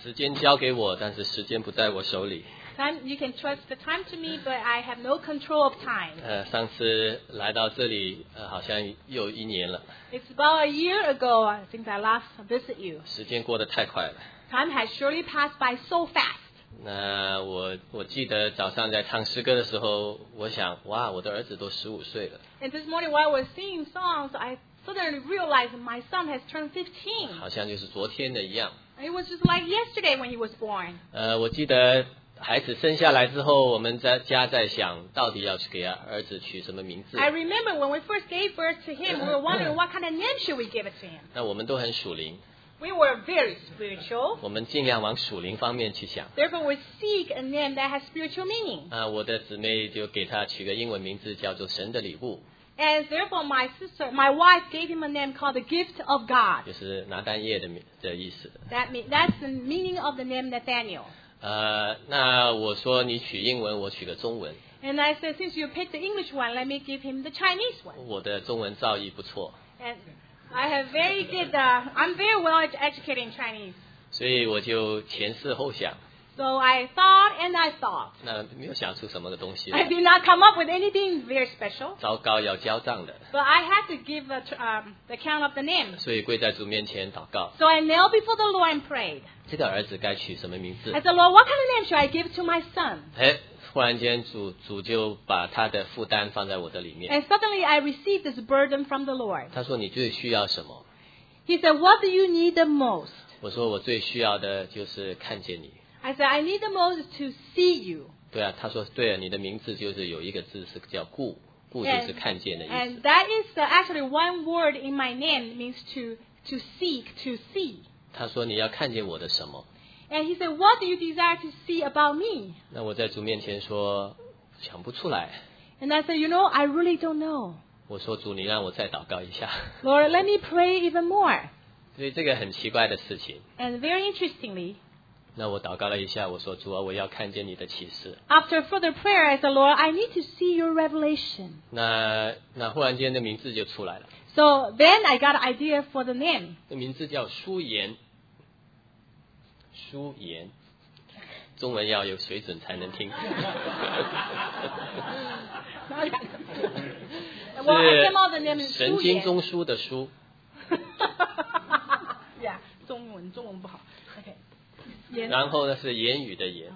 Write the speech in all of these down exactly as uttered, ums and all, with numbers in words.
时间交给我，但是时间不在我手里。 Time, you can trust the time to me, but I have no control of time. 呃，上次来到这里，呃，好像又一年了。 It's about a year ago uh, since I last visited you. 时间过得太快了。 Time has surely passed by so fast. 那我我记得早上在唱诗歌的时候，我想，哇，我的儿子都十五岁了。 And this morning while I was singing songs, I suddenly realized my son has turned fifteen. 好像就是昨天的一样。 It was just like yesterday when he was born. 呃，我记得孩子生下来之后，我们在家在想，到底要去给儿子取什么名字。 I remember when we first gave birth to him, we were wondering what kind of name should we give it to him. 那我们都很属灵。 We were very spiritual. 我们尽量往属灵方面去想。 Therefore, we seek a name that has spiritual meaning. 啊，我的姊妹就给他取个英文名字，叫做神的礼物。 And therefore, my sister, my wife gave him a name called the gift of God. 就是拿单叶的名的意思。 That mean, that's the meaning of the name Nathaniel. 呃，那我说你取英文，我取个中文。 And I said, since you picked the English one, let me give him the Chinese one. 我的中文造诣不错。 And I have very good, uh, I'm very well educated in Chinese. 所以我就前思后想。 So I thought and I thought. 那没有想出什么个东西。 I did not come up with anything very special. 糟糕，要交账的。 But I had to give a, um, the count of the name. 所以跪在主面前祷告。 So I knelt before the Lord and prayed. 这个儿子该取什么名字？ I said, Lord, what kind of name should I give to my son? 哎，忽然间主主就把他的负担放在我的里面。 And suddenly I received this burden from the Lord. 他说你最需要什么？ He said, what do you need the most? 我说我最需要的就是看见你。 I said, I need the most to see you. 对啊，他说对啊，你的名字就是有一个字是叫顾，顾就是看见的意 And 思。 that is uh, actually one word in my name means to, to seek, to see. 他说你要看见我的什么？ And he said, what do you desire to see about me? 那我在主面前说想不出来。 And I said, you know, I really don't know. 我说主，你让我再祷告一下。 Lord, let me pray even more. 所以这个很奇怪的事情。 And very interestingly, 那我祷告了一下，我说主啊，我要看见你的启示。 after further prayer, I said, Lord, I need to see your revelation. 那那忽然间的名字就出来了， So then I got an idea for the name. 这名字叫舒言。舒言，中文要有水准才能听。 Well, I came out the name 是 is 神经中枢的枢。 Yeah, 中文中文不好。Okay. Yes. 然后呢是言语的言。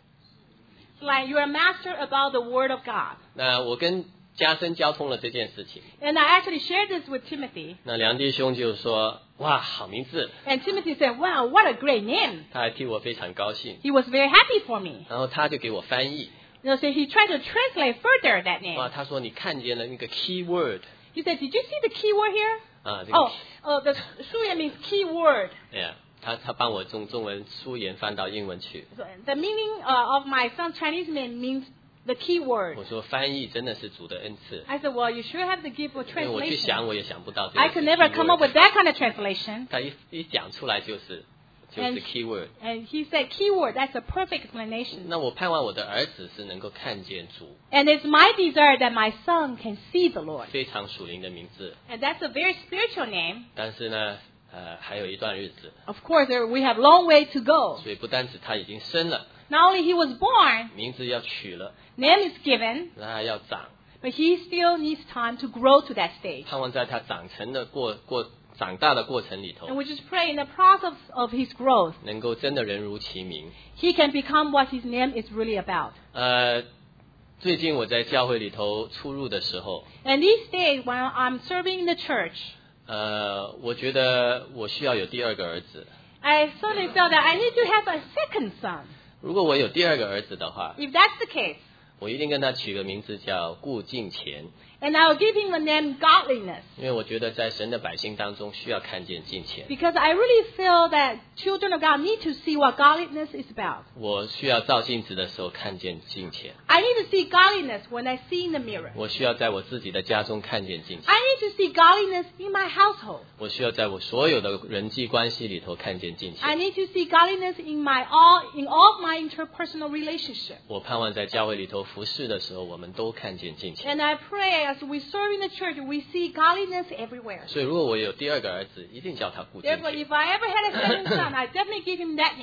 It's like you're a master about the word of God. 那我跟加深交通了这件事情。 And I actually shared this with Timothy. 那梁弟兄就说：“哇，好名字！” And Timothy said, wow, what a great name. 他还替我非常高兴。 He was very happy for me. 然后他就给我翻译。 You know, so he tried to translate further that name. 哇，他说你看见了那个 key word He said, did you see the key word here? 啊，这个 Oh, uh, the 书言 means key word. 哎呀，他他帮我中中文书言翻到英文去。 So the meaning uh, of my son's Chinese name means the key word. 我说翻译真的是主的恩赐， I said, well, you sure have the gift for 因为我去想 translation. 我也想不到这个 I 是 could key never come up word with that kind of translation. 他一一讲出来就是就是 And- key word。 And he said, key word, that's a perfect explanation. 那我盼望我的儿子是能够看见主， And it's my desire that my son can see the Lord. 非常属灵的名字。 And that's a very spiritual name. 但是呢，呃，还有一段日子， Of course, there, we have long way to go. 所以不单止他已经生了， Not only he was born, 名字要取了， name is given, 那他要长， but he still needs time to grow to that stage. 盼望在他长成的过过长大的过程里 And 头， we just pray in the process of his growth, 能够真的人如其名。 he can become what his name is really about. 呃，最近我在教会里头出入的时候， And these days, when I'm serving in the church, 呃，我觉得我需要有第二个儿子。 I suddenly felt that I need to have a second son. 如果我有第二个儿子的话， If that's the case, 我一定跟他取个名字叫顾敬虔， and I will give him the name godliness. 因为我觉得在神的百姓当中需要看见敬虔。 Because I really feel that children of God need to see what godliness is about. 我需要照镜子的时候看见敬虔， I need to see godliness when I see in the mirror. 我需要在我自己的家中看见敬虔， I need to see godliness in my household. 我需要在我所有的人际关系里头看见敬 I 虔。 need to see godliness in my all in all of my interpersonal relationships. 我盼望在教会里头服侍的时候，我们都看见敬虔。 And I pray as we serve in the church, we see godliness everywhere. 所以，如果我有第二个儿子，一定叫他顾敬 Therefore, 虔。 if I ever had a second son, I definitely give him that name.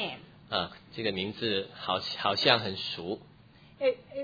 啊，这个名字好好像很熟 It, it,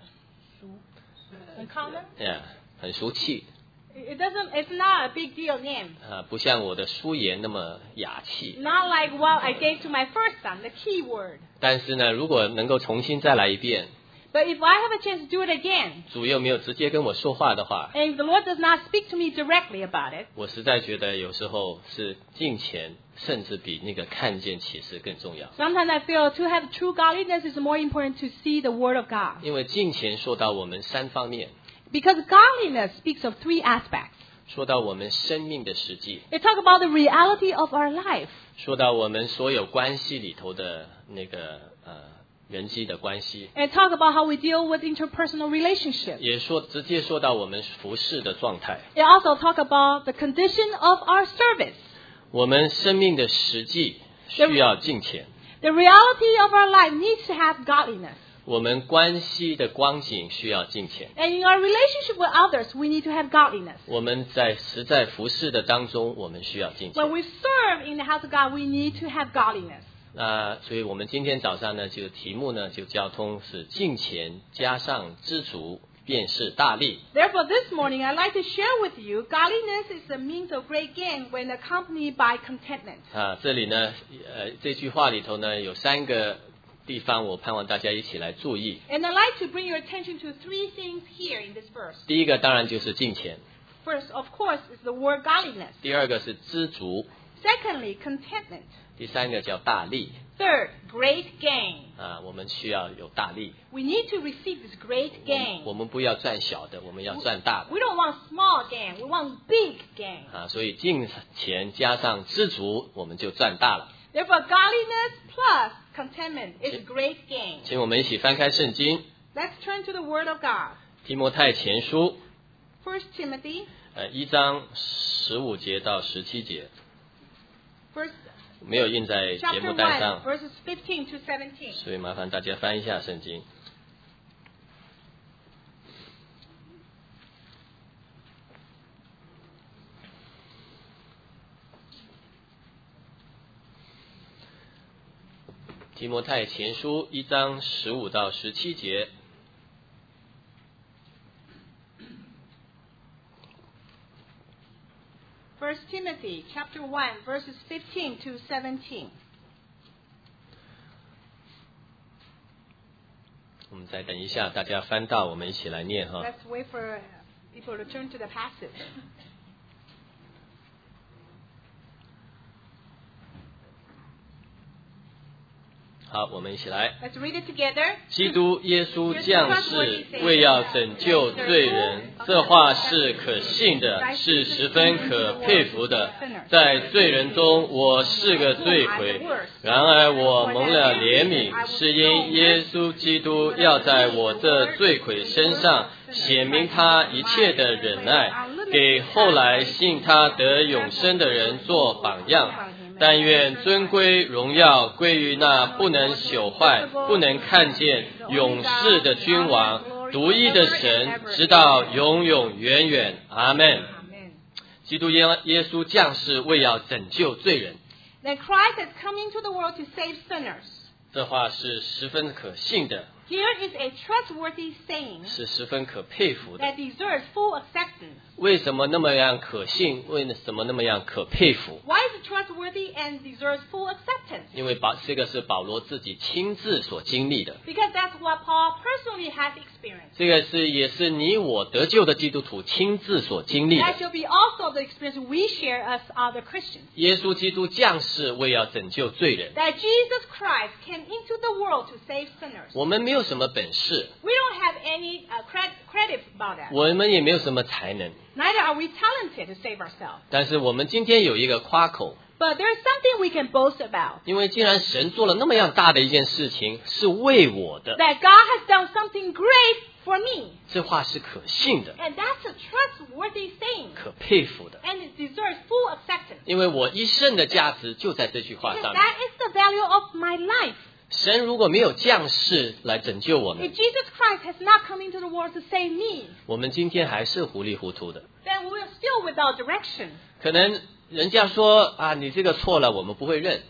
uncommon? ，yeah, 很俗气 It doesn't, it's not a big deal name. 啊，不像我的书言那么雅气。 Not like what I gave to my first son, the key word. 但是呢，如果能够重新再来一遍， But if I have a chance to do it again, 主又没有直接跟我说话的话， and if the Lord does not speak to me directly about it, 我实在觉得有时候是敬虔，甚至比那个看见启示更重要。 sometimes I feel to have true godliness is more important to see the Word of God. 因为敬虔说到我们三方面， Because godliness speaks of three aspects. 说到我们生命的实际， It talks about the reality of our life. 说到我们所有关系里头的那个呃人际的关系， And talk about how we deal with interpersonal relationships. 也说直接说到我们服侍的状态， It also talks about the condition of our service. 我们生命的实际需要敬虔， The reality of our life needs to have godliness. 我们关系的光景需要敬虔， And in our relationship with others, we need to have godliness. 我们在实在服侍的当中，我们需要敬 When 虔。 we serve in the house of God, we need to have godliness. 那所以我们今天早上呢，就题目呢就交通是敬虔加上知足，便是大利。 Therefore, this morning, I'd like to share with you, godliness is a means of great gain when accompanied by contentment. 啊，这里呢，呃，这句话里头呢有三个地方，我盼望大家一起来注意。 And I'd like to bring your attention to three things here in this verse. 第一个当然就是敬虔， First, of course, is the word godliness. 第二个是知足， Secondly, contentment. 第三个叫大利。 Third, great gain. 啊，我们需要有大利， We need to receive this great 我 gain. 我们不要赚小的，我们要赚大的。 We don't want small gain. We want big gain. 啊，所以敬虔加上知足，我们就赚大了。 Therefore, godliness plus contentment is great gain. 请我们一起翻开圣经， Let's turn to the Word of God. 提摩太前书， First Timothy, 呃，一章十五节到十七节， first 没有印在节 chapter 目单 one, 上， verses fifteen to seventeen. 所以麻烦大家翻一下圣经。提摩太前书一章十五到十七节， First Timothy, chapter one, verses fifteen to seventeen. 我们再等一下，大家翻到，我们一起来念哈。 Let's wait for people to turn to the passage. 好，我们一起来。 Let's read it together. 基督耶稣降世，为要拯救罪人，这话是可信的，是十分可佩服的。在罪人中，我是个罪魁，然而我蒙了怜悯，是因耶稣基督要在我这罪魁身上显明他一切的忍耐，给后来信他得永生的人做榜样。但愿尊归荣耀归于那不能朽坏、不能看见、永世的君王、独一的神，直到永永远远。阿们。 Amen. 基督耶耶稣降世，为要拯救罪人。 That Christ has come into the world to save sinners. 这话是十分可信的， Here is a trustworthy saying 是十分可佩服的。 that deserves full acceptance. 为什么那么样可信？为什么那么样可佩服？ Why is it trustworthy and deserves full acceptance? 因为保这个是保罗自己亲自所经历的， Because that's what Paul personally has experienced. 这个是也是你我得救的基督徒亲自所经历的。 That should be also the experience we share as other Christians. 耶稣基督降世，为要拯救罪人。 That Jesus Christ came into the world to save sinners. 我们没有什么本事， We don't have any uh, cred- credit about that. 我们也没有什么才能， Neither are we talented to save ourselves. 但是我们今天有一个夸口， But there's something we can boast about. 因为既然神做了那么样大的一件事情，是为我的， That God has done something great for me. 这话是可信的， And that's a trustworthy saying. 可佩服的， And it deserves full acceptance. 因为我一生的价值就在这句话 Because 上面。 that is the value of my life. 神如果没有降世来拯救我 If 们， Jesus Christ has not come into the world to save me, 我们今天还是糊里糊涂的。 then we're still without direction. 可能人家说啊，你这个错了，我们不会认。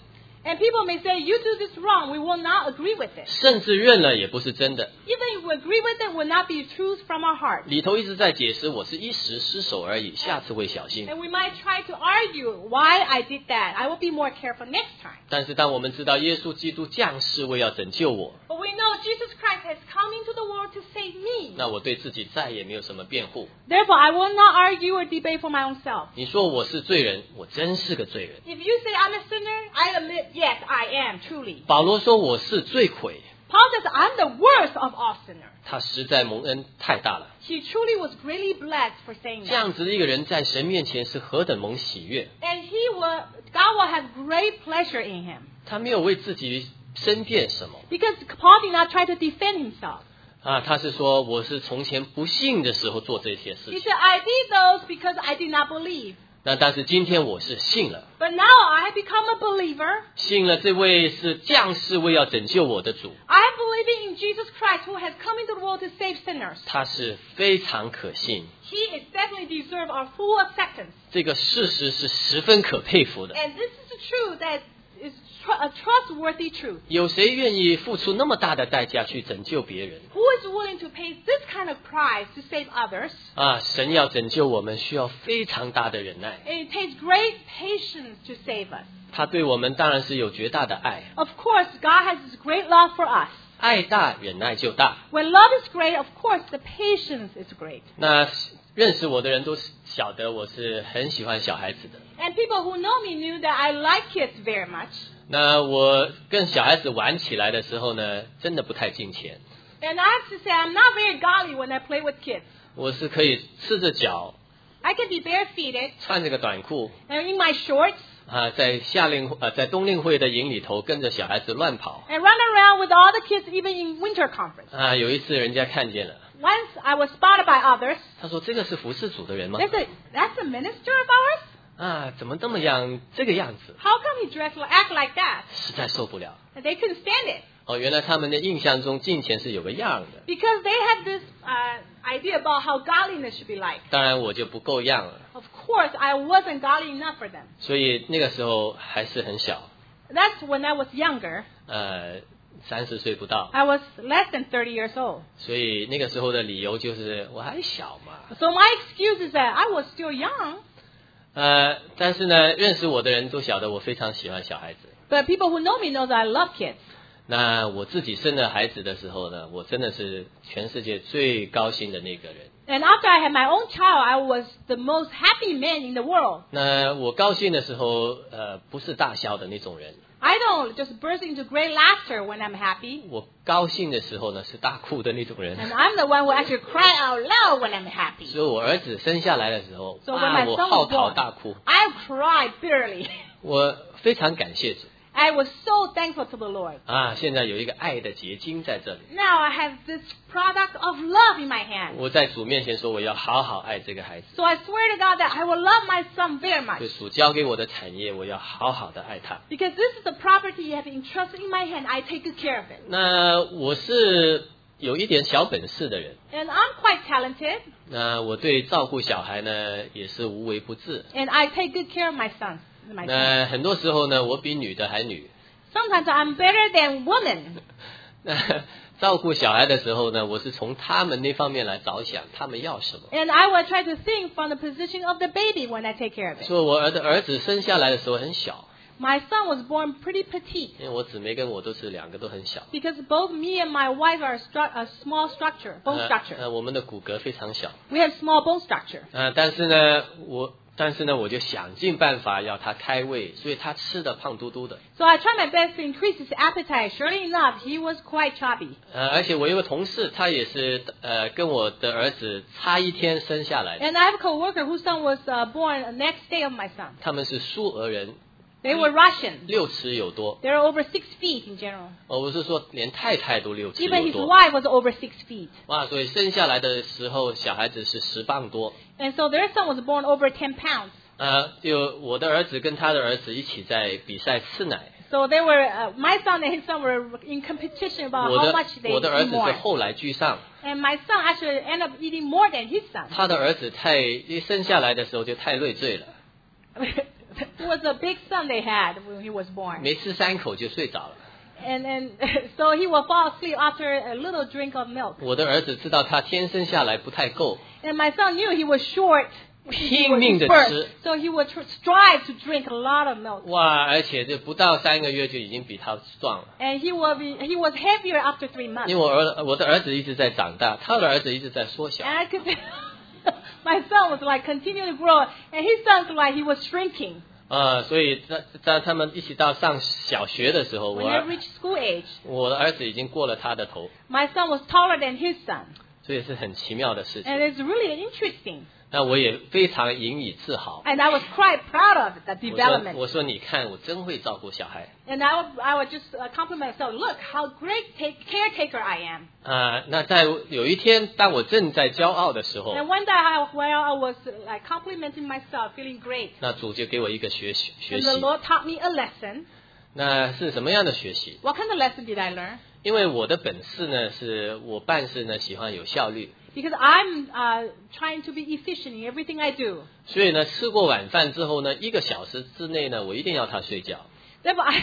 And people may say, you do this wrong, we will not agree with it. 甚至认了也不是真的。 Even if we agree with it, will not be truth from our heart. 里头一直在解释我是一时失手而已，下次会小心。 And we might try to argue why I did that. I will be more careful next time. 但是当我们知道耶稣基督降世为要拯救我， But we know Jesus Christ has come into the world to save me. 那我对自己再也没有什么辩护。 Therefore, I will not argue or debate for my own self. 你说我是罪人，我真是个罪人。 If you say I'm a sinner, I admit, yes, I am, truly. 保罗说我是罪魁， Paul says, I'm the worst of all sinners. 他实在蒙恩太大了。 He truly was greatly blessed for saying 这 that. 样子的一个人在神面前是何等蒙喜悦， And he will, God will have great pleasure in him. 他没有为自己申辩什么 Because Paul did not try to defend himself. 啊，他是说我是从前不信的时候做这些事 He 情， said, I did those because I did not believe. 那但是今天我是信了， But now I have become a believer. 信了这位是降世为要拯救我的主， I am believing in Jesus Christ who has come into the world to save sinners. 他是非常可信， He is definitely deserve our full acceptance. 这个事实是十分可佩服的。 And this is the truth that is tr- a trustworthy truth. 有谁愿意付出那么大的代价去拯救别人 Who is willing to pay this kind of price to save others? 啊？神要拯救我们，需要非常大的忍耐。 It takes great patience to save us. 他对我们当然是有绝大的爱， Of course, God has this great love for us. 爱大忍耐就大。 When love is great, of course, the patience is great. 那认识我的人都晓得我是很喜欢小孩子的。 And people who know me knew that I like kids very much. 那我跟小孩子玩起来的时候呢，真的不太敬虔。 And I have to say, I'm not very godly when I play with kids. 我是可以赤着脚， I can be barefooted 穿着个短裤 and in my shorts 啊，在夏令呃在冬令会的营里头跟着小孩子乱跑 and run around with all the kids, even in winter conference. 啊。有一次人家看见了， Once I was spotted by others. 他说：“这个是服侍主的人吗 They said, that's a minister of ours? 啊，怎么这么样这个样子？ How come he dressed like, act like that? 实在受不了。 And they couldn't stand it. 哦，原来他们的印象中敬虔是有个样的， Because they had this uh, idea about how godliness should be like. 当然我就不够样了， Of course, I wasn't godly enough for them. 所以那个时候还是很小， That's when I was younger. 呃，三十岁不到， I was less than thirty years old. 所以那个时候的理由就是我还小嘛。 So my excuse is that I was still young. 呃，但是呢，认识我的人都晓得我非常喜欢小孩子。 But people who know me know that I love kids. 那我自己生了孩子的时候呢，我真的是全世界最高兴的那个人。 And after I had my own child, I was the most happy man in the world. 那我高兴的时候，呃，不是大笑的那种人。 I don't just burst into great laughter when I'm happy. 我高兴的时候呢，是大哭的那种人。 And I'm the one who actually cry out loud when I'm happy. 所以我儿子生下来的时候， So when 啊， my 我 son 嚎 was 啕 born, 大哭。 I cried bitterly. 我非常感谢主 I was so thankful to the Lord. 啊！现在有一个爱的结晶在这里。 Now I have this product of love in my hand. 我在主面前说，我要好好爱这个孩子。 So I swear to God that I will love my son very much. 就主交给我的产业，我要好好的爱他。 Because this is the property you have entrusted in my hand. I take good care of it. 那我是有一点小本事的人， And I'm quite talented. 那我对照顾小孩呢也是无微不至。 And I take good care of my sons. My sons. 那很多时候呢，我比女的还女。 Sometimes I'm better than women. 那照顾小孩的时候呢，我是从他们那方面来着想，他们要什么。 And I will try to think from the position of the baby when I take care of it. 所以我儿的儿子生下来的时候很小， My son was born pretty petite. 因为我姊妹跟我都是两个都很小， Because both me and my wife are stru- a small structure, bone 呃 structure. 呃，我们的骨骼非常小， We have small bone structure. 呃，但是呢，我但是呢，我就想尽办法要他开胃，所以他吃的胖嘟嘟的。 So I tried my best to increase his appetite. Surely enough, he was quite chubby. 呃，而且我有个同事，他也是呃跟我的儿子差一天生下来的， And I have a coworker whose son was uh, born the next day of my son. 他们是苏俄人， They were Russian. 六尺有多。 They're over six feet in general. 哦，我是说连太太都六尺 Even 有 his 多。 wife was over six feet. 哇，所以生下来的时候，小孩子是十磅多。 And so their son was born over ten pounds. 呃，就我的儿子跟他的儿子一起在比赛吃奶。 So they were, uh, my son and his son were in competition about 我 how 的 much they 我的儿 eat 子是 more. 后来居上， And my son actually ended up eating more than his son. 他的儿子太一生下来的时候就太累赘了。 It was a big son they had when he was born. 没吃三口就睡着了。 And and so he will fall asleep after a little drink of milk. 我的儿子知道他天生下来不太够， And my son knew he was short. 拼命地 birth, 吃。 so he would tr- strive to drink a lot of milk. 哇！而且这不到三个月就已经比他壮了。 And he will be he was heavier after three months. 因为我儿我的儿子一直在长大，他的儿子一直在缩小。 And I could my son was like continuing to grow, and his son's like he was shrinking. 啊、所以在在他们一起到上小学的时候， When 我 they 儿 reached school age, 我的儿子已经过了他的头， my son was taller than his son. 所以是很奇妙的事情。 And it's really interesting. 那我也非常引以自豪。 And I was quite proud of the 我说 development. 我说你看，我真会照顾小孩。 And I would, I would just uh, compliment myself. Look how great take, caretaker I am. 啊、那在有一天，当我正在骄傲的时候， And one day I, while I was uh, like complimenting myself, feeling great, 那主就给我一个学习学 and 习 the。Lord taught me a lesson. 那是什么样的学习？ What kind of lesson did I learn? 因为我的本事呢，是我办事呢喜欢有效率， Because I'm uh, trying to be efficient in everything I do. 所以呢，吃过晚饭之后呢，一个小时之内呢，我一定要他睡觉。 Therefore, I,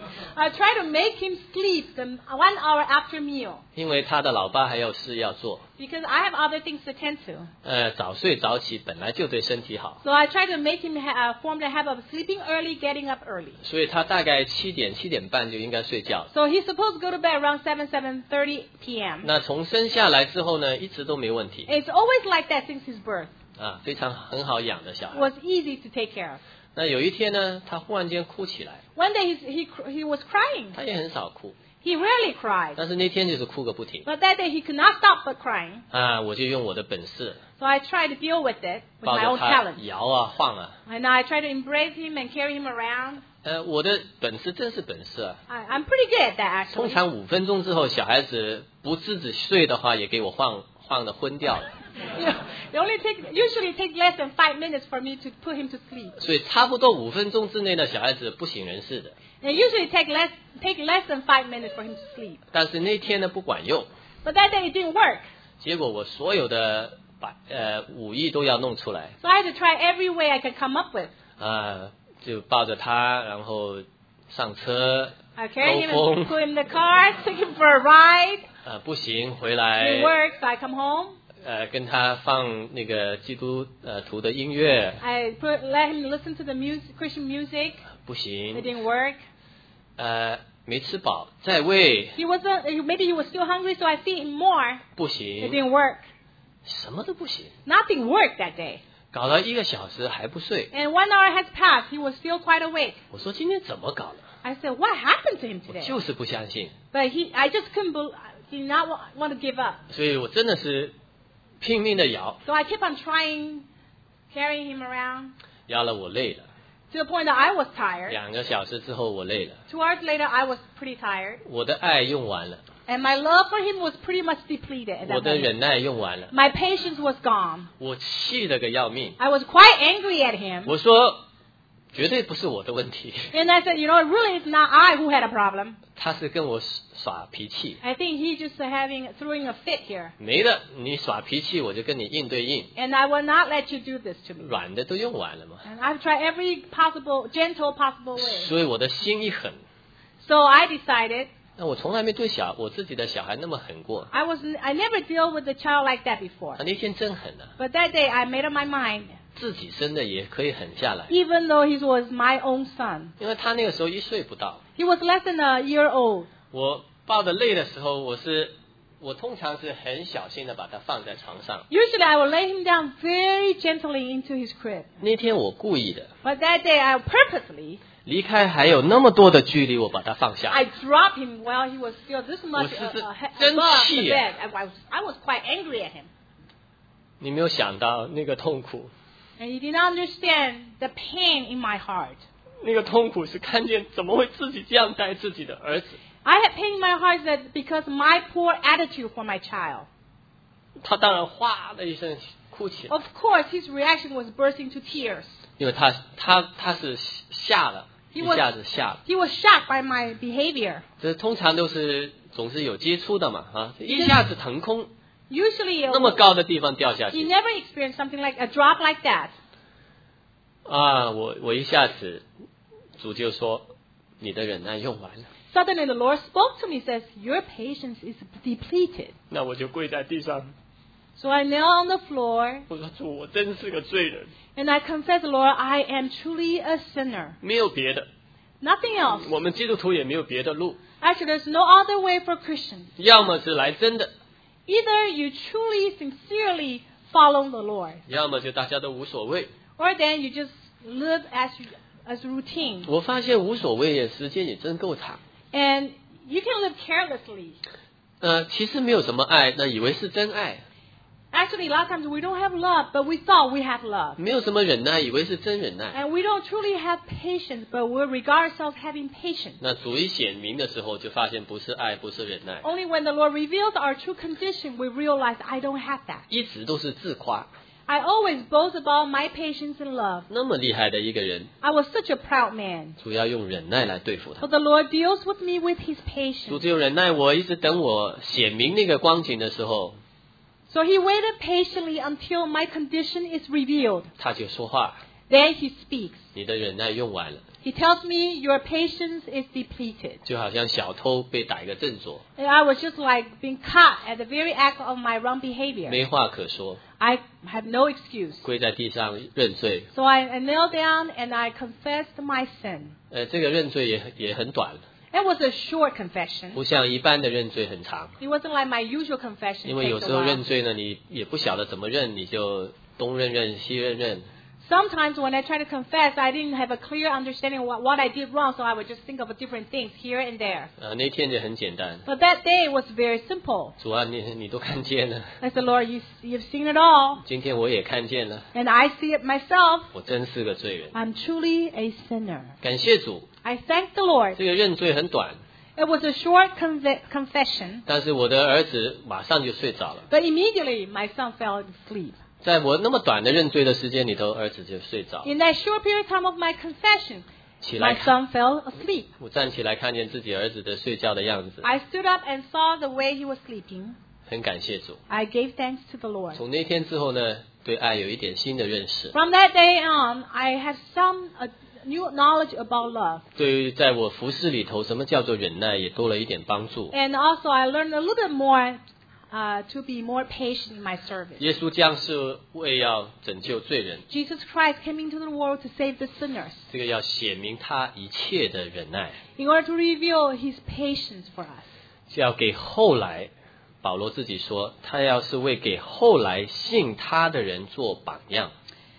I try to make him sleep the one hour after meal. 因为他的老爸还有事要做， Because I have other things to attend to. 呃，早睡早起本来就对身体好， So I try to make him ha- uh, form the habit of sleeping early, getting up early. 所以他大概七点七点半就应该睡觉。 So he's supposed to go to bed around seven, seven thirty p.m. 那从生下来之后呢，一直都没问题 It's always like that since his birth. 啊，非常很好养的小 It 孩。 was easy to take care of. 那有一天呢，他忽然间哭起来， One day he's, he cr- he was crying. 他也很少哭， He rarely cried. 但是那天就是哭个不停 But that day he could not stop but crying. 啊！我就用我的本事 So I tried to deal with it with 抱 my 着 own 他 talent. 摇啊晃啊， And I tried to embrace him and carry him around. 呃，我的本事真是本事啊！ I, I'm pretty good at that 通 actually. 常五分钟之后，小孩子不自己睡的话，也给我晃晃的昏掉了。 You know, it only take usually it takes less than five minutes for me to put him to sleep. 所以差不多五分钟之内呢，小孩子不省人事的。 And usually take less take less than five minutes for him to sleep. 但是那天呢不管用， But that day it didn't work. 结果我所有的把呃武艺都要弄出来 So I had to try every way I could come up with. 啊、就抱着他，然后上车， I carried him 兜 and 风 put him in the car, took him for a ride. 啊、不行，回 It 来 worked, so I come home. 呃跟他放那个基督呃徒的音乐， I put let him listen to the music, Christian music. 不 It 行， didn't work. 呃没吃饱，再喂， He wasn't. Maybe he was still hungry, so I feed him more. 不 It 行， didn't work. 什么都不行， Nothing worked that day. 搞了一个小时还不睡。 And one hour has passed. He was still quite awake. 我说今天怎么搞的？ I said, "What happened to him 我 today?" 就是不相信， But he, I just couldn't. Bel he did not wa- want to give up. 所以我真的是拼命的摇， So I kept on trying, carrying him around 摇了我累了。 to the point that I was tired. 两个小时之后我累了， Two hours later, I was pretty tired, 我的爱用完了， and my love for him was pretty much depleted at 我 that 的 moment. 忍耐用完了， My patience was gone. 我气得个要命。 I was quite angry at him. 我说绝对不是我的问题， And I said, you know, really, it's not I who had a problem. 他是跟我耍脾气。 I think he's just having throwing a fit here. 没的，你耍脾气我就跟你应对应， And I will not let you do this to me. 软的都用完了嘛。 And I've tried every possible, gentle possible way. 所以我的心一狠， So I decided 那我从来没对小我自己的小孩那么狠过。 I was I never dealt with a child like that before. 他那天真狠啊， But that day I made up my mind, 自己生的也可以狠下来， even though he was my own son. 因为他那个时候一岁不到。 He was less than a year old. 我抱的累的时候，我是我通常是很小心的把它放在床上。 Usually I will lay him down very gently into his crib. 那天我故意的， But that day I purposely, 离开还有那么多的距离，我把它放下。 I dropped him while he was still this much 我是 uh, uh, 真 above 气 the 啊。 bed. I was, I was quite angry at him. 你没有想到那个痛苦， And he did not understand the pain in my heart. 那个痛苦是看见怎么会自己这样待自己的儿子。 I had pain in my heart that because my poor attitude for my child. 他当然哗的一声哭起来， Of course, his reaction was bursting into tears. 因为他他他是吓了， He 一 was- 下子吓了。 He was shocked by my behavior. 这通常都是总是有接触的嘛，啊，一下子腾空， Usually, 那么高的地方掉下 he 去。 never experienced something like a drop like that. 啊，我我一下子主就说你的忍耐用完了。 Suddenly the Lord spoke to me, says, your patience is depleted. 那我就跪在地上， So I kneel on the floor 我说主，我真是个罪人， and I confess, Lord, I am truly a sinner. 没有别的， Nothing else. 我们基督徒也没有别的路， Actually, there's no other way for Christians. 要么是来真的， Either you truly, sincerely follow the Lord, 要么就大家都无所谓。 or then you just live as as routine. 我发现无所谓的时间也真够长。 And you can live carelessly. 呃，其实没有什么爱，那以为是真爱； Actually, a lot of times we don't have love, but we thought we have love. 没有什么忍耐，以为是真忍耐。 And we don't truly have patience, but we regard ourselves having patience. 那主一显明的时候，就发现不是爱，不是忍耐， Only when the Lord reveals our true condition, we realize I don't have that. 一直都是自夸。 I always boast about my patience and love. 那么厉害的一个人， I was such a proud man. 主要用忍耐来对付他。 But the Lord deals with me with His 主 patience. 只有忍耐我，一直等我显明那个光景的时候， So He waited patiently until my condition is revealed. 他就说话。 Then He speaks. 你的忍耐用完了， He tells me your patience is depleted. 就好像小偷被逮个正着， And I was just like being caught at the very act of my wrong behavior. 没话可说， I have no excuse. 跪在地上认罪。 So I, I knelt down and I confessed my sin. 呃，这个认罪也也很短， It was a short confession. 不像一般的认罪很长。 It wasn't like my usual confession. 因为有 takes 时 a 候 while. 认罪呢，你也不晓得怎么认，你就东认认西认认。 Sometimes when I try to confess, I didn't have a clear understanding of what, what I did wrong, so I would just think of different things here and there. 呃，那天就很简单， But that day was very simple. 主啊，你你都看见了， I said, Lord, you, you've seen it all, 今天我也看见了， and I see it myself. 我真是个罪人。 I'm truly a sinner. 感谢主， I thank the Lord. 这个认罪很短， It was a short conve- confession, 但是我的儿子马上就睡着了。 but immediately my son fell asleep. 在我那么短的认罪的时间里头，儿子就睡着。 In that short period of time of my confession, 起来 my 看， son fell asleep. 我站起来看见自己儿子的睡觉的样子， I stood up and saw the way he was sleeping. 很感谢主。 I gave thanks to the Lord. 从那天之后呢，对爱有一点新的认识。 From that day on, I had some uh, new knowledge about love. 对于在我服侍里头，什么叫做忍耐，也多了一点帮助。 And also I learned a little bit more uh, to be more patient in my service. 耶稣降世为要拯救罪人， Jesus Christ came into the world to save the sinners 这个要显明他一切的忍耐， in order to reveal his patience for us. 是要给后来。保罗自己说，他要是为给后来信他的人做榜样。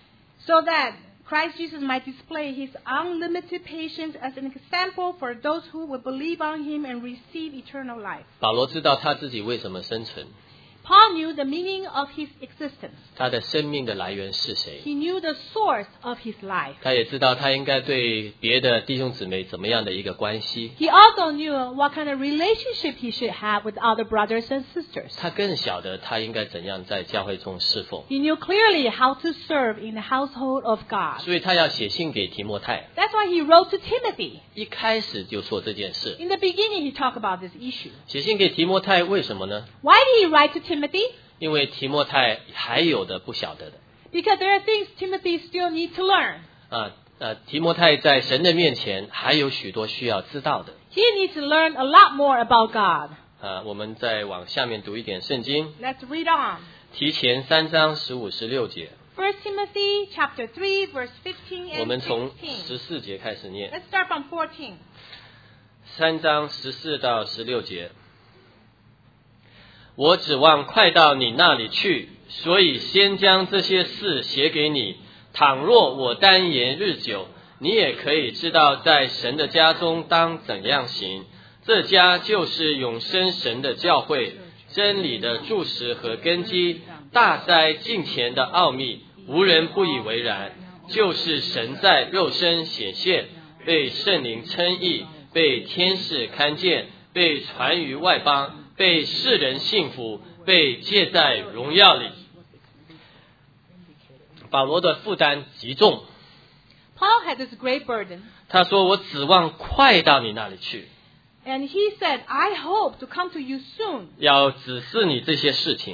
So that Christ Jesus might display his unlimited patience as an example for those who will believe on him and receive eternal life. 保罗知道他自己为什么生存， Paul knew the meaning of his existence. 他的生命的来源是谁， He knew the source of his life. 他也知道他应该对别的弟兄姊妹怎么样的一个关系。 He also knew what kind of relationship he should have with other brothers and sisters. 他更晓得他应该怎样在教会中侍奉， He knew clearly how to serve in the household of God. 所以他要写信给提摩太， That's why he wrote to Timothy. 一开始就说这件事。 In the beginning, he talked about this issue. 写信给提摩太为什么呢？ Why did he write to Timothy? 因为提摩太还有的不晓得的 Because there are things Timothy still needs to learn. 啊呃，提摩太在神的面前还有许多需要知道的 He needs to learn a lot more about God. 啊。我们再往下面读一点圣经， Let's read on. 提前三章十五十六节， First Timothy chapter three, verse fifteen 我 and 们从 sixteen. 十四节开始念， Let's start from fourteen. 三章十四到十六节。我指望快到你那里去，所以先将这些事写给你。倘若我单言日久，你也可以知道在神的家中当怎样行。这家就是永生神的教会，真理的柱石和根基，大哉敬虔的奥秘，无人不以为然。就是神在肉身显现，被圣灵称义，被天使看见，被传于外邦，被世人信服，被借在荣耀里。保罗的负担极重， Paul had this great burden, 他说我指望快到你那里去， and he said, I hope to come to you soon, 要指示你这些事情。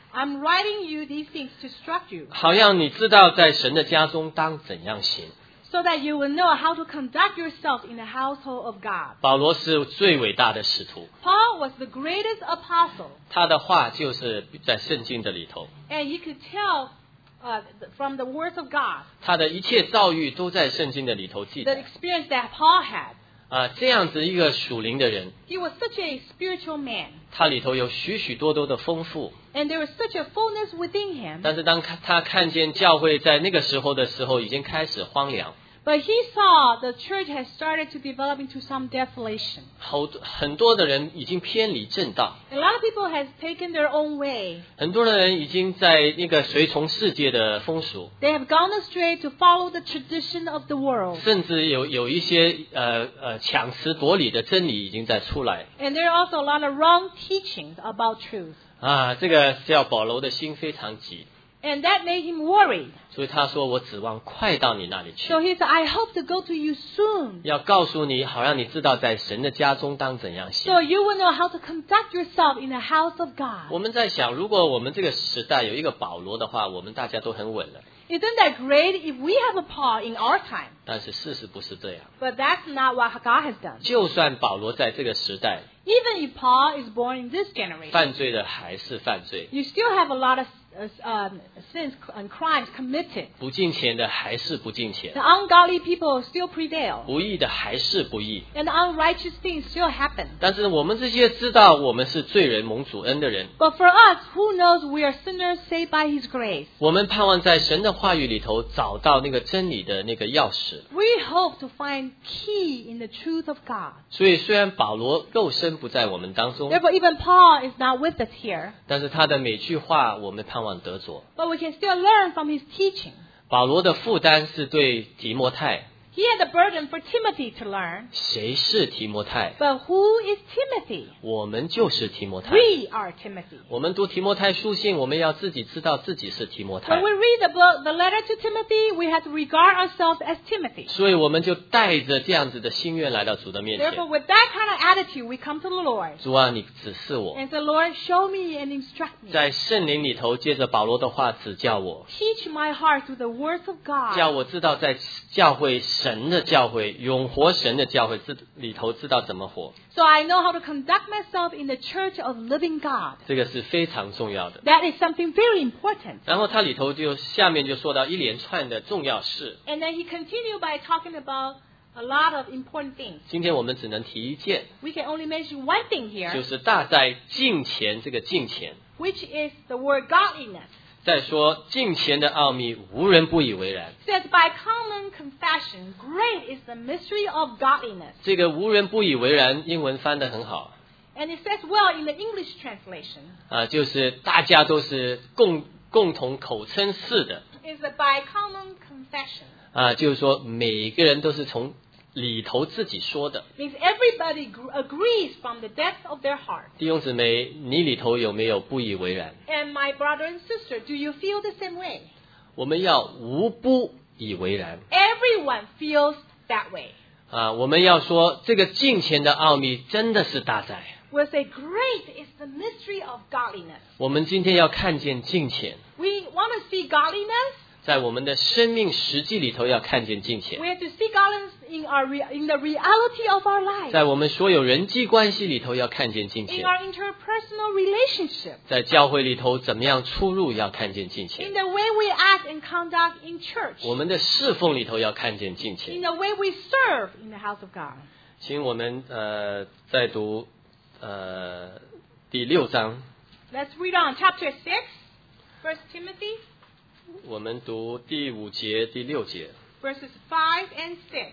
I'm writing you these things to instruct you, 好让你知道在神的家中当怎样行。 so that you will know how to conduct yourself in the household of God. 保罗是最伟大的使徒， Paul was the greatest apostle, 他的话就是在圣经的里头， and you could tell uh, from the words of God 他的一切遭遇都在圣经的里头记 the 载。 experience that Paul had. 啊，这样子一个属灵的人， He was such a spiritual man, 他里头有许许多多的丰富。 and there was such a fullness within him. 但是当他看见教会在那个时候的时候，已经开始荒凉， But he saw the church has started to develop into some desolation. 好多很多的人已经偏离正道， A lot of people has taken their own way. 很多的人已经在那个随从世界的风俗， They have gone astray to follow the tradition of the world. 甚至有有一些呃呃强词夺理的真理已经在出来 And there are also a lot of wrong teachings about truth. 啊，这个叫保罗的心非常急， And that made him worried. 所以他说我指望快到你那里去， So he said, I hope to go to you soon, 要告诉你，好让你知道在神的家中当怎样行。 so you will know how to conduct yourself in the house of God. 我们在想，如果我们这个时代有一个保罗的话，我们大家都很稳了。 Isn't that great if we have a Paul in our time? 但是事实不是这样。 But that's not what God has done. 就算保罗在这个时代 Even if Paul is born in this generation, 犯罪的，还是犯罪； you still have a lot of uh, um, sins and crimes committed. 不敬虔的，还是不敬虔； The ungodly people still prevail, 不义的，还是不义。 and the unrighteous things still happen. 但是我们这些知道我们是罪人蒙主恩的人， But for us, who knows we are sinners saved by His grace? 我们盼望在神的话语里头找到那个真理的那个钥匙。 We hope to find key in the truth of God. 所以虽然保罗肉身不在我们当中， Therefore, even Paul is not with us here, 但是他的每句话我们盼望得着。 but we can still learn from his teaching. 保罗的负担是对提摩太， He had a burden for Timothy to learn. 谁是提摩太？ But who is Timothy? 我们就是提摩太。 We are Timothy. 我们读提摩太书信，我们要自己知道自己是提摩 When 太， we read the, book, the letter to Timothy, we have to regard ourselves as Timothy. 所以我们就带着这样子的心愿来到主的面 Therefore, 前。 with that kind of attitude, we come to the Lord 主啊，你指示我， and say, Lord, show me and instruct me. 在圣灵里头，借着保罗的话指教我， Teach my heart through the words of 叫 God, 我知道在教会神的教会永活神的教会知里头知道怎么活， so I know how to conduct myself in the church of living God. 这个是非常重要的。 That is something very important. 然后它里头就下面就说到一连串的重要事， And then he continued by talking about a lot of important things. 今天我们只能提一件， We can only mention one thing 就 here, 是大在敬虔这个敬虔。 which is the word godliness. 再说敬虔的奥秘，无人不以为然。 It says, by common confession, great is the mystery of godliness. 这个无人不以为然，英文翻得很好 And it says well in the English translation, 啊，就是大家都是共共同口称是的 is that by common confession. 啊，就是说每个人都是从里头自己说的。 Means everybody gr- agrees from the depth of their heart. 弟兄姊妹，你里头有没有不以为然？ And my brother and sister, do you feel the same way? 我们要无不以为然 Everyone feels that way. 啊！我们要说这个敬虔的奥秘真的是大在。 We'll say, great is the mystery of godliness. 我们今天要看见敬虔， We want to see godliness. 在我们的生命实际里头要看见敬虔 We，have to see godliness in our re- in the reality of our life. 在我们所有人际关系里头要看见敬 In 虔， our interpersonal relationship. 在教会里头怎么样出入要看见敬 In 虔， the way we act and conduct in church. 我们的侍奉里头要看见敬 In 虔。 the way we serve in the house of God. 请我们呃再读呃第六章， Let's read on chapter six, First Timothy, 我们读第五节、第六节。 verses five and six.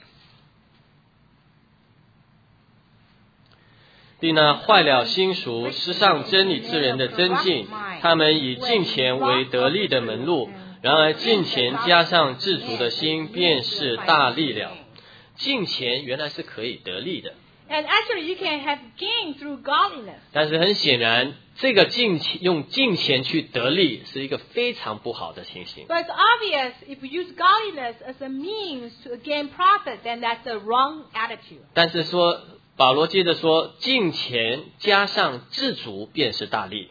第那坏了心熟、失上真理之人的真境，他们以敬虔为得力的门路。然而敬虔加上自足的心，便是大力了。敬虔原来是可以得力的， And actually, you can have gain through godliness. 但是很显然，这个敬虔用敬虔去得力是一个非常不好的情形。 But it's obvious if we use godliness as a means to gain profit, then that's a wrong attitude. 但是说保罗接着说，敬虔加上自足便是大力。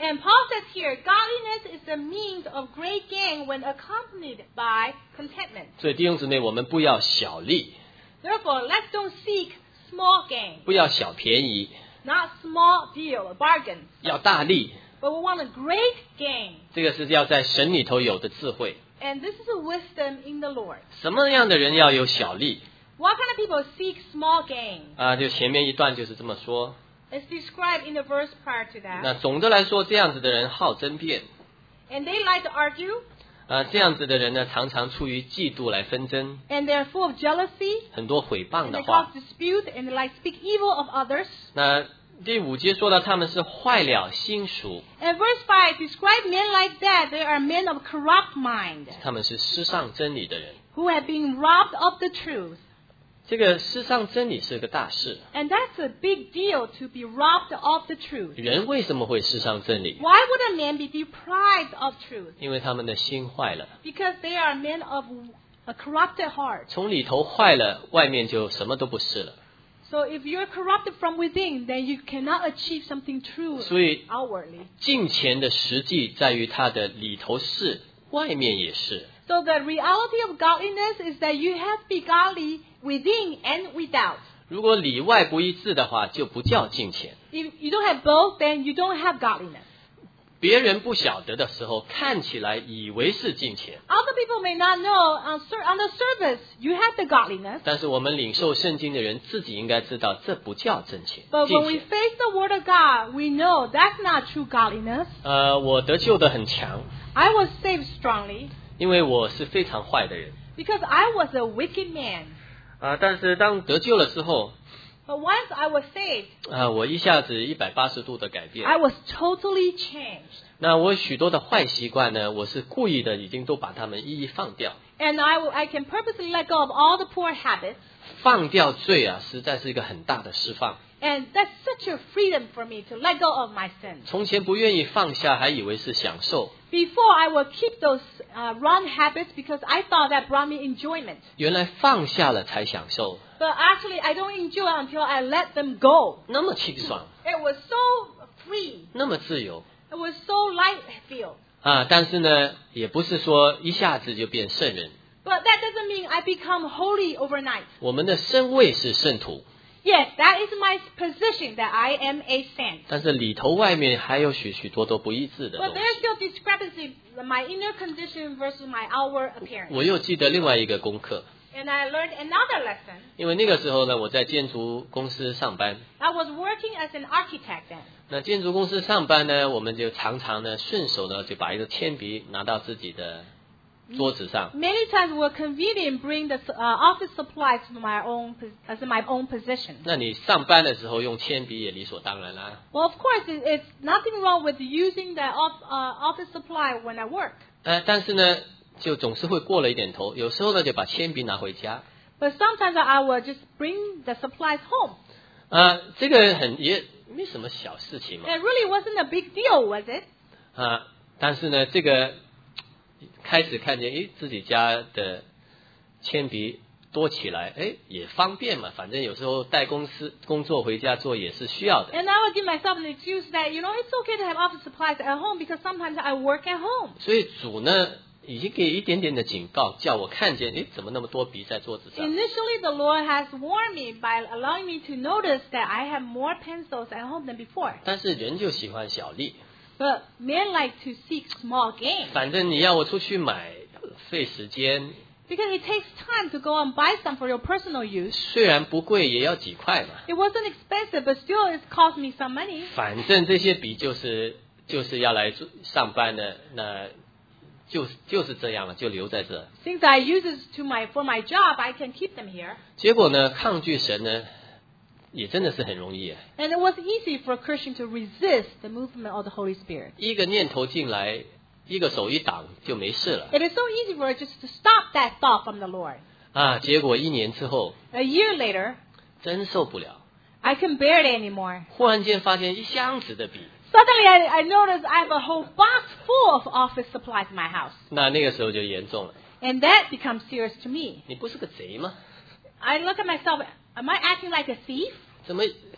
And Paul says here, godliness is the means of great gain when accompanied by contentment. 所以弟兄姊妹，我们不要小利， Therefore, let's don't seek small gain, 不要小便宜， not small deal or bargains, 要大利。 but we want a great gain. 这个是要在神里头有的智慧。 And this is a wisdom in the Lord. 什么样的人要有小利 What kind of people seek small gain? 啊？就前面一段就是这么说。 It's described in the verse prior to that. 那总的来说，这样子的人好争辩 And they like to argue, 啊，这样子的人呢，常常出于嫉妒来纷争， and they're full of jealousy, 很多诽谤 and 的 they 话 cause。dispute, and they like speak evil of others. 那第五节说到他们是坏了心术， And verse five describe men like that. They are men of corrupt mind, 他们是失上真理的人。 who have been robbed of the truth. 这个失上真理是个大事。 And that's a big deal, to be robbed of the truth. 人为什么会失上真理？ Why would a man be deprived of truth? 因为他们的心坏了， Because they are men of a corrupted heart. 从里头坏了，外面就什么都不是了。 So if you're corrupted from within, then you cannot achieve something true 所以 outwardly. 敬虔的实际在于它的里头是，外面也是。 So the reality of godliness is that you have to be godly within and without. 如果里外不一致的话，就不叫敬虔。 If you don't have both, then you don't have godliness. 别人不晓得的时候，看起来以为是敬虔， Other people may not know on, sur- on the surface you have the godliness. 但是我们领受圣经的人自己应该知道，这不叫真虔。 But 敬 when we 虔。 face the word of God, we know that's not true godliness. 呃，我得救的很强， I was saved strongly 因为我是非常坏的人 because I was a wicked man. 啊、但是当得救了之后， But once I was saved, 啊、我一下子一百八十度的改变。 I was totally changed. 那我许多的坏习惯呢，我是故意的，已经都把它们一一放掉。 And I, will- I can purposely let go of all the poor habits. 放掉罪啊，实在是一个很大的释放。 And that's such a freedom for me to let go of my sins. 从前不愿意放下，还以为是享受， Before, I would keep those uh, wrong habits because I thought that brought me enjoyment. 原来放下了才享受， But actually, I don't enjoy until I let them go. 那么清爽， It was so free. 那么自由 It was so light-filled. 啊！但是呢，也不是说一下子就变圣人。 But that doesn't mean I become holy overnight. 我们的身位是圣徒， Yes, that is my position, that I am a saint. 但是里头外面还有许许多多不一致的 But 东 there's 西。 still discrepancy, my inner condition versus my outward appearance. 我又记得另外一个功课， And I learned another lesson. 因为那个时候呢，我在建筑公司上班。 I was working as an architect then. 那建筑公司上班呢，我们就常常呢顺手呢就把一个铅笔拿到自己的桌子上。 Many times we're convenient bring the uh, office supplies to my own pos- as in my own position. 那你上班的时候用铅笔也理所当然啦。 Well, of course, it, it's nothing wrong with using the off, uh, office supply when I work. 呃，但是呢，就总是会过了一点头，有时候呢就把铅笔拿回家。 But sometimes I will just bring the supplies home. 啊、这个很也没什么小事情嘛。 It really wasn't a big deal, was it? 啊、但是呢，这个开始看见，诶，自己家的铅笔多起来，诶，也方便嘛，反正有时候带公司工作回家做也是需要的。 And I would give myself an excuse that, you know, it's okay to have office supplies at home because sometimes I work at home. 所以主呢，已经给一点点的警告，叫我看见，诶，怎么那么多笔在桌子上？ Initially, the Lord has warned me by allowing me to notice that I have more pencils at home than before. 但是人就喜欢小利， But men like to seek small gain 反正你要我出去买，费时间， because it takes time to go and buy some for your personal use. 虽然不贵，也要几块嘛。 It wasn't expensive, but still it cost me some money. 反正这些笔就是就是要来做上班的，那就是就是这样了，就留在这。 Since I use it to my for my job, I can keep them here. 结果呢，抗拒神呢，也真的是很容易啊。 And it was easy for a Christian to resist the movement of the Holy Spirit. 一个念头进来，一个手一挡就没事了 It is so easy for it just to stop that thought from the Lord. 啊。结果一年之后， A year later, 真受不了， I couldn't bear it anymore. 忽然间发现一箱子的笔。 Suddenly, I, I noticed I have a whole box full of office supplies in my house. 那那个时候就严重了， And that becomes serious to me. 你不是个贼吗？ I look at myself, am I acting like a thief? 怎么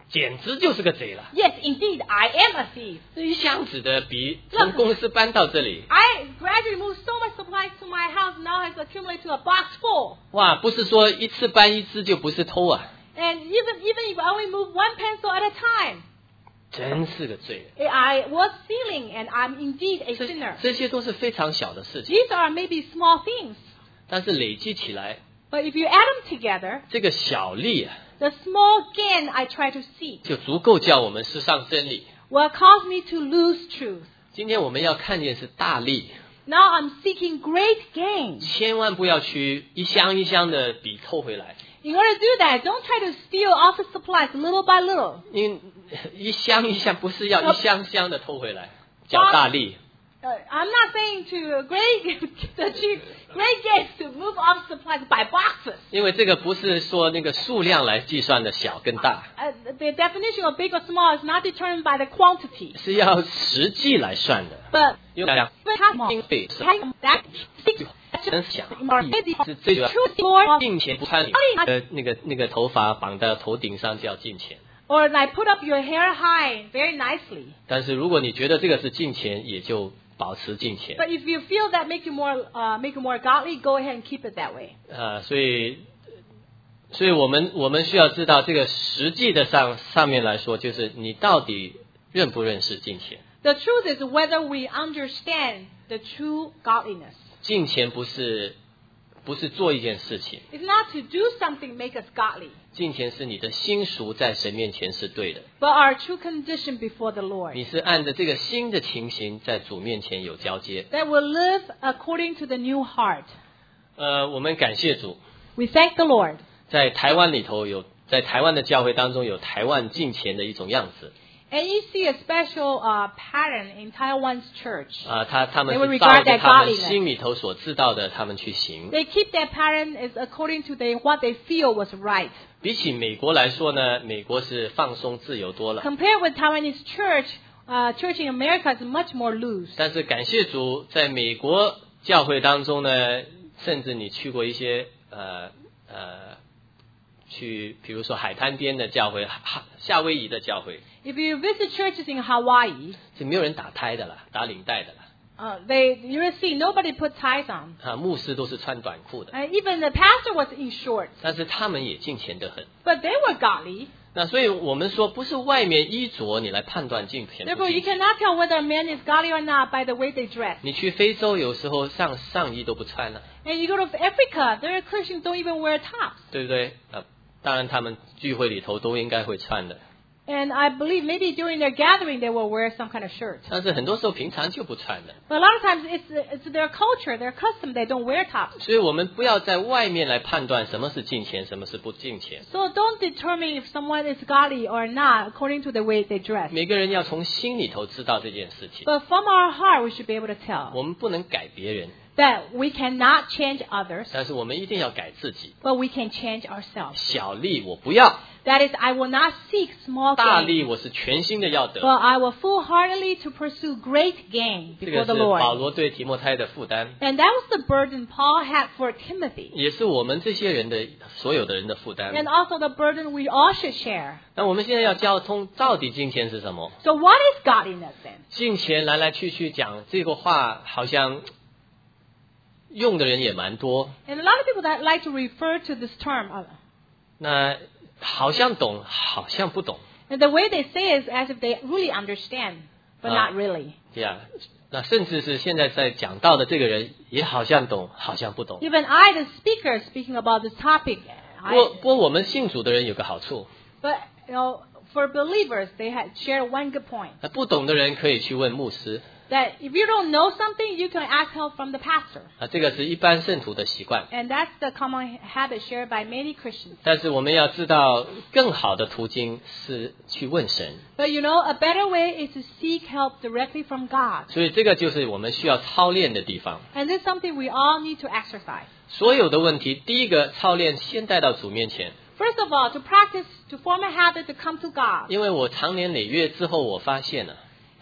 简直就是个贼了。 Yes, indeed, I am a thief. 这一箱子的笔从公司搬到这里， I gradually moved so much supplies to my house, now has accumulated to a box full. 哇，不是说一次搬一支就不是偷啊， And even even if I only move one pencil at a time, 真是个罪人。 I was stealing, and I'm indeed a 这 sinner. 这些都是非常小的事情， These are maybe small things, 但是累积起来， but if you add them together, 这个小利啊， the small gain I try to seek 就足够叫我们失上真理。 will cause me to lose truth. 今天我们要看见是大利， Now I'm seeking great gain. 千万不要去一箱一箱的笔偷回来， In order to do that, don't try to steal office supplies little by little. 因为一箱一箱不是要一箱箱的偷回来，叫大利。 Uh, I'm not saying to great to achieve great gains to move office supplies by boxes. 因为这个不是说那个数量来计算的小跟大， Uh, the definition of big or small is not determined by the quantity, 是要实际来算的。 but 用大家 but 经费是 that 真想是最主要，进钱不穿你呃那个那个头发绑到头顶上叫进钱。 or like put up your hair high very nicely. 但是如果你觉得这个是进钱，也就保持进钱。 But if you feel that make you more uh, make you more godly, go ahead and keep it that way. 呃，所以，所以我们我们需要知道这个实际的上上面来说，就是你到底认不认识金钱？ The truth is whether we understand the true godliness. 金钱不是不是做一件事情， It's not to do something make us godly, 金钱是你的心属在神面前是对的， but our true condition before the Lord. 你是按着这个新的情形在主面前有交接。 That will live according to the new heart. 呃，我们感谢主， We thank the Lord. 在台湾里头有，在台湾的教会当中有台湾金钱的一种样子。 And you see a special uh, pattern in Taiwan's church. 啊，他他们 They will 是照 regard 着 that 他们 godliness. 心里头所知道的，他们去行。 They keep that pattern is according to they, what they feel was right. 比起美国来说呢，美国是放松自由多了。 Compared with Taiwanese church, uh, church in America is much more loose. 但是感谢主，在美国教会当中呢，甚至你去过一些呃呃，去比如说海滩边的教会、哈夏威夷的教会， If you visit churches in Hawaii, 是没有人打胎的啦，打领带的啦。 uh, they you will see nobody put ties on. 啊，牧师都是穿短裤的， Uh, even the pastor was in shorts, 但是他们也敬虔得很。 but they were godly. 那所以我们说，不是外面衣着你来判断敬虔不 Therefore, you 敬虔。 cannot tell whether a man is godly or not by the way they dress. 你去非洲有时候上上衣都不穿了， And you go to Africa, there are Christians don't even wear tops. 对不对？啊，当然他们聚会里头都应该会穿的， And I believe maybe during their gathering they will wear some kind of shirt. 但是很多时候平常就不穿的。 But a lot of times it's, it's their culture, their custom, they don't wear tops. 所以我们不要在外面来判断什么是敬虔，什么是不敬虔。 So don't determine if someone is godly or not according to the way they dress. 每个人要从心里头知道这件事情。 But from our heart, we should be able to tell 我们不能改别人， that we cannot change others, 但是我们一定要改自己。 but we can change ourselves. 小利我不要， That is, I will not seek small 大 gain, 利我是全心的要得。 but I will full-heartedly to pursue great gain 这 before 个 the 是保 Lord. 罗对提摩太的负担， And that was the burden Paul had for Timothy, 也是我们这些人的所有的人的负担。 and also the burden we all should share. 那我们现在要交通，到底金钱是什么？ So what is godliness then? 金钱来来去去讲这个话，好像用的人也蛮多。 And a lot of people that like to refer to this term, uh, 那好像懂，好像不懂 and the way they say it is as if they really understand, but Ah. not really. 呀。那甚至是现在在讲到的这个人，也好像懂，好像不懂。 Even I, the speaker, speaking about this topic, 不过， I, 不过我们信主的人有个好处， but you know, for believers, they had shared one good point. 那不懂的人可以去问牧师 That if you don't know something, you can ask help from the pastor. 啊，这个是一般圣徒的习惯。 And that's the common habit shared by many Christians. 但是我们要知道，更好的途径是去问神， But you know, a better way is to seek help directly from God. 所以这个就是我们需要操练的地方。 And this is something we all need to exercise. 所有的问题，第一个操练先带到主面前， First of all, to practice, to form a habit to come to God. 因为我长年累月之后，我发现了，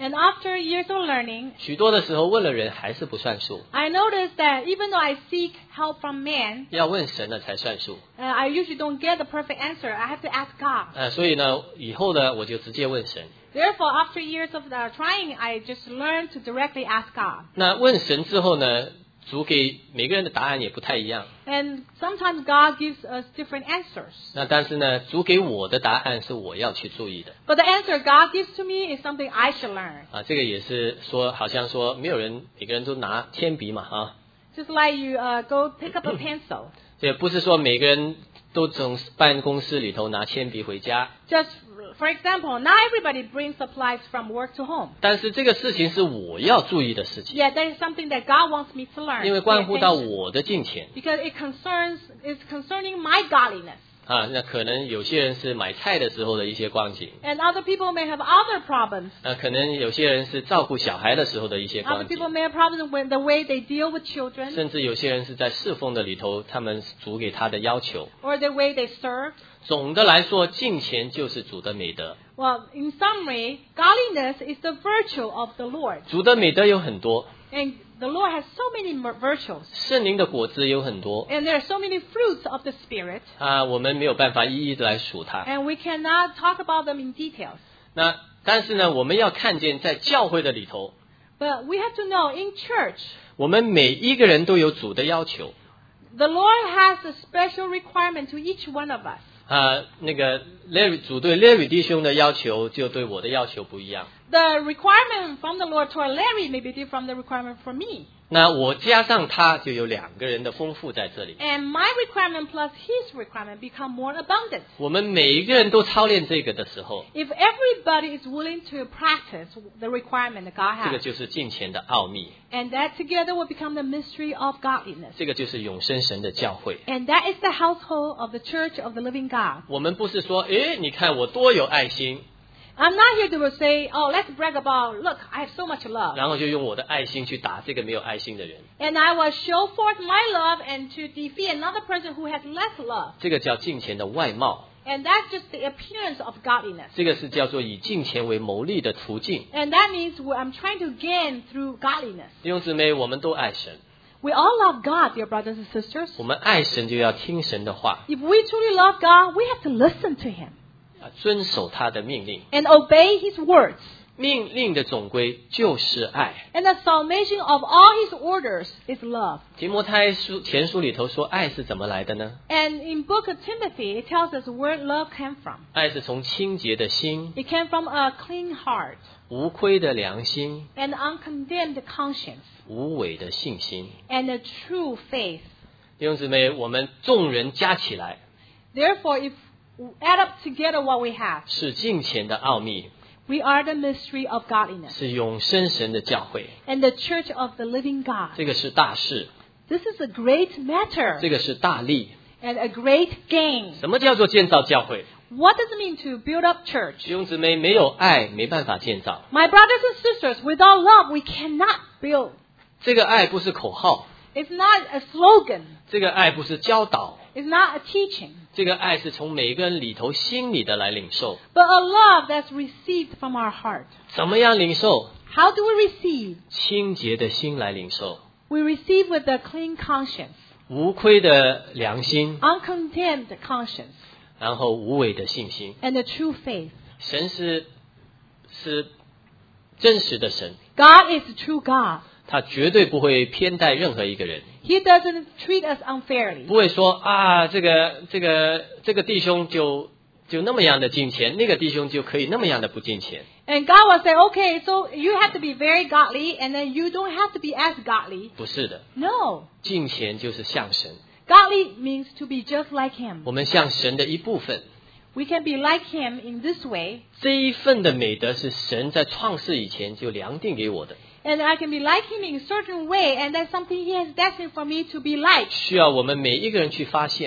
And after years of learning, 许多的时候问了人还是不算数， I noticed that even though I seek help from man, 要问神了才算数。 uh, I usually don't get the perfect answer. I have to ask God. 呃，所以呢，以后呢，我就直接问神。 Therefore, after years of uh, trying, I just learned to directly ask God. 那问神之后呢，主给每个人的答案也不太一样。 And sometimes God gives us different answers. 那但是呢，主给我的答案是我要去注意的。 But the answer God gives to me is something I should learn. 啊，这个也是说，好像说没有人每个人都拿铅笔嘛，啊， Just like you uh, go pick up a pencil. 也不是说每个人都从办公室里头拿铅笔回家。 Just for example, not everybody brings supplies from work to home. 但是这个事情是我要注意的事情， Yeah, that is something that God wants me to learn. 因为 Pay 关乎到 attention. 我的金钱 Because it concerns, it's concerning my godliness. 啊。那可能有些人是买菜的时候的一些光景， And other people may have other problems. 呃，可能有些人是照顾小孩的时候的一些 Other 光 people 景， may have problems with the way they deal with children 甚至有些人是在侍奉的里头，他们主给他的要求。 or the way they serve. 总的来说，金钱就是主的美德。 Well, in summary, godliness is the virtue of the Lord. 主的美德有很多， And the Lord has so many mer- virtues. 圣灵的果子有很多 And there are so many fruits of the Spirit. 啊，我们没有办法一一的来数它。 And we cannot talk about them in details. 那但是呢，我们要看见在教会的里头， But we have to know in church, 我们每一个人都有主的要求 the Lord has a special requirement to each one of us. 啊。那个 Larry 主对 Larry 弟兄的要求，就对我的要求不一样。 The requirement from the Lord toward Larry may be different from the requirement for me. 那我加上他，就有两个人的丰富在这里。 And my requirement plus his requirement become more abundant. 我们每一个人都操练这个的时候， If everybody is willing to practice the requirement that God 这个 has, 就是金钱的奥秘， and that together will become the mystery of godliness. 这个就是永生神的教会。 And that is the household of the church of the living God. 我们不是说，诶，你看我多有爱心， I'm not here to say, oh, let's brag about, look, I have so much love. 然后就用我的爱心去打这个没有爱心的人， And I will show forth my love and to defeat another person who has less love. 这个叫金钱的外貌， And that's just the appearance of godliness. 这个是叫做以金钱为牟利的途径。 And that means what I'm trying to gain through godliness. 弟兄姊妹，我们都爱神， We all love God, dear brothers and sisters. 我们爱神就要听神的话 If we truly love God, we have to listen to Him 啊，遵守他的命令。 and obey His words. 命令的总归就是爱。 And the summation of all His orders is love. 提摩太书前书里头说，爱是怎么来的呢？ And in book of Timothy, it tells us where love came from. 爱是从清洁的心、 It came from a clean heart 无亏的良心、 and uncondemned conscience 无伪的信心。 and a true faith. 弟兄姊妹，我们众人加起来， Therefore, if we add up together what we have, 是金钱的奥秘， we are the mystery of godliness 是永生神的教会， and the church of the living God. 这个是大事， This is a great matter 这个是大利。 and a great gain. 什么叫做建造教会？ What does it mean to build up church? 弟兄姊妹，没有爱没办法建造。 My brothers and sisters, without love, we cannot build. 这个爱不是口号， It's not a slogan. 这个爱不是教导， It's not a teaching. 这个爱是从每个人里头心里的来领受。 But a love that's received from our heart. 怎么样领受？ How do we receive? 清洁的心来领受， We receive with a clean conscience, 无亏的良心， uncondemned conscience, 然后无伪的信心。 and a true faith. 神是是真实的神， God is the true God. 他绝对不会偏待任何一个人， He doesn't treat us unfairly. 不会说啊，这个这个这个弟兄就就那么样的敬虔，那个弟兄就可以那么样的不敬虔。 And God will say, okay, so you have to be very godly, and then you don't have to be as godly. 不是的， No. 敬虔就是像神， Godly means to be just like Him. 我们像神的一部分。 We can be like Him in this way, 这一份的美德是神在创世以前就量定给我的， and I can be like Him in a certain way, and that's something He has destined for me to be like. 需要我们每一个人去发现。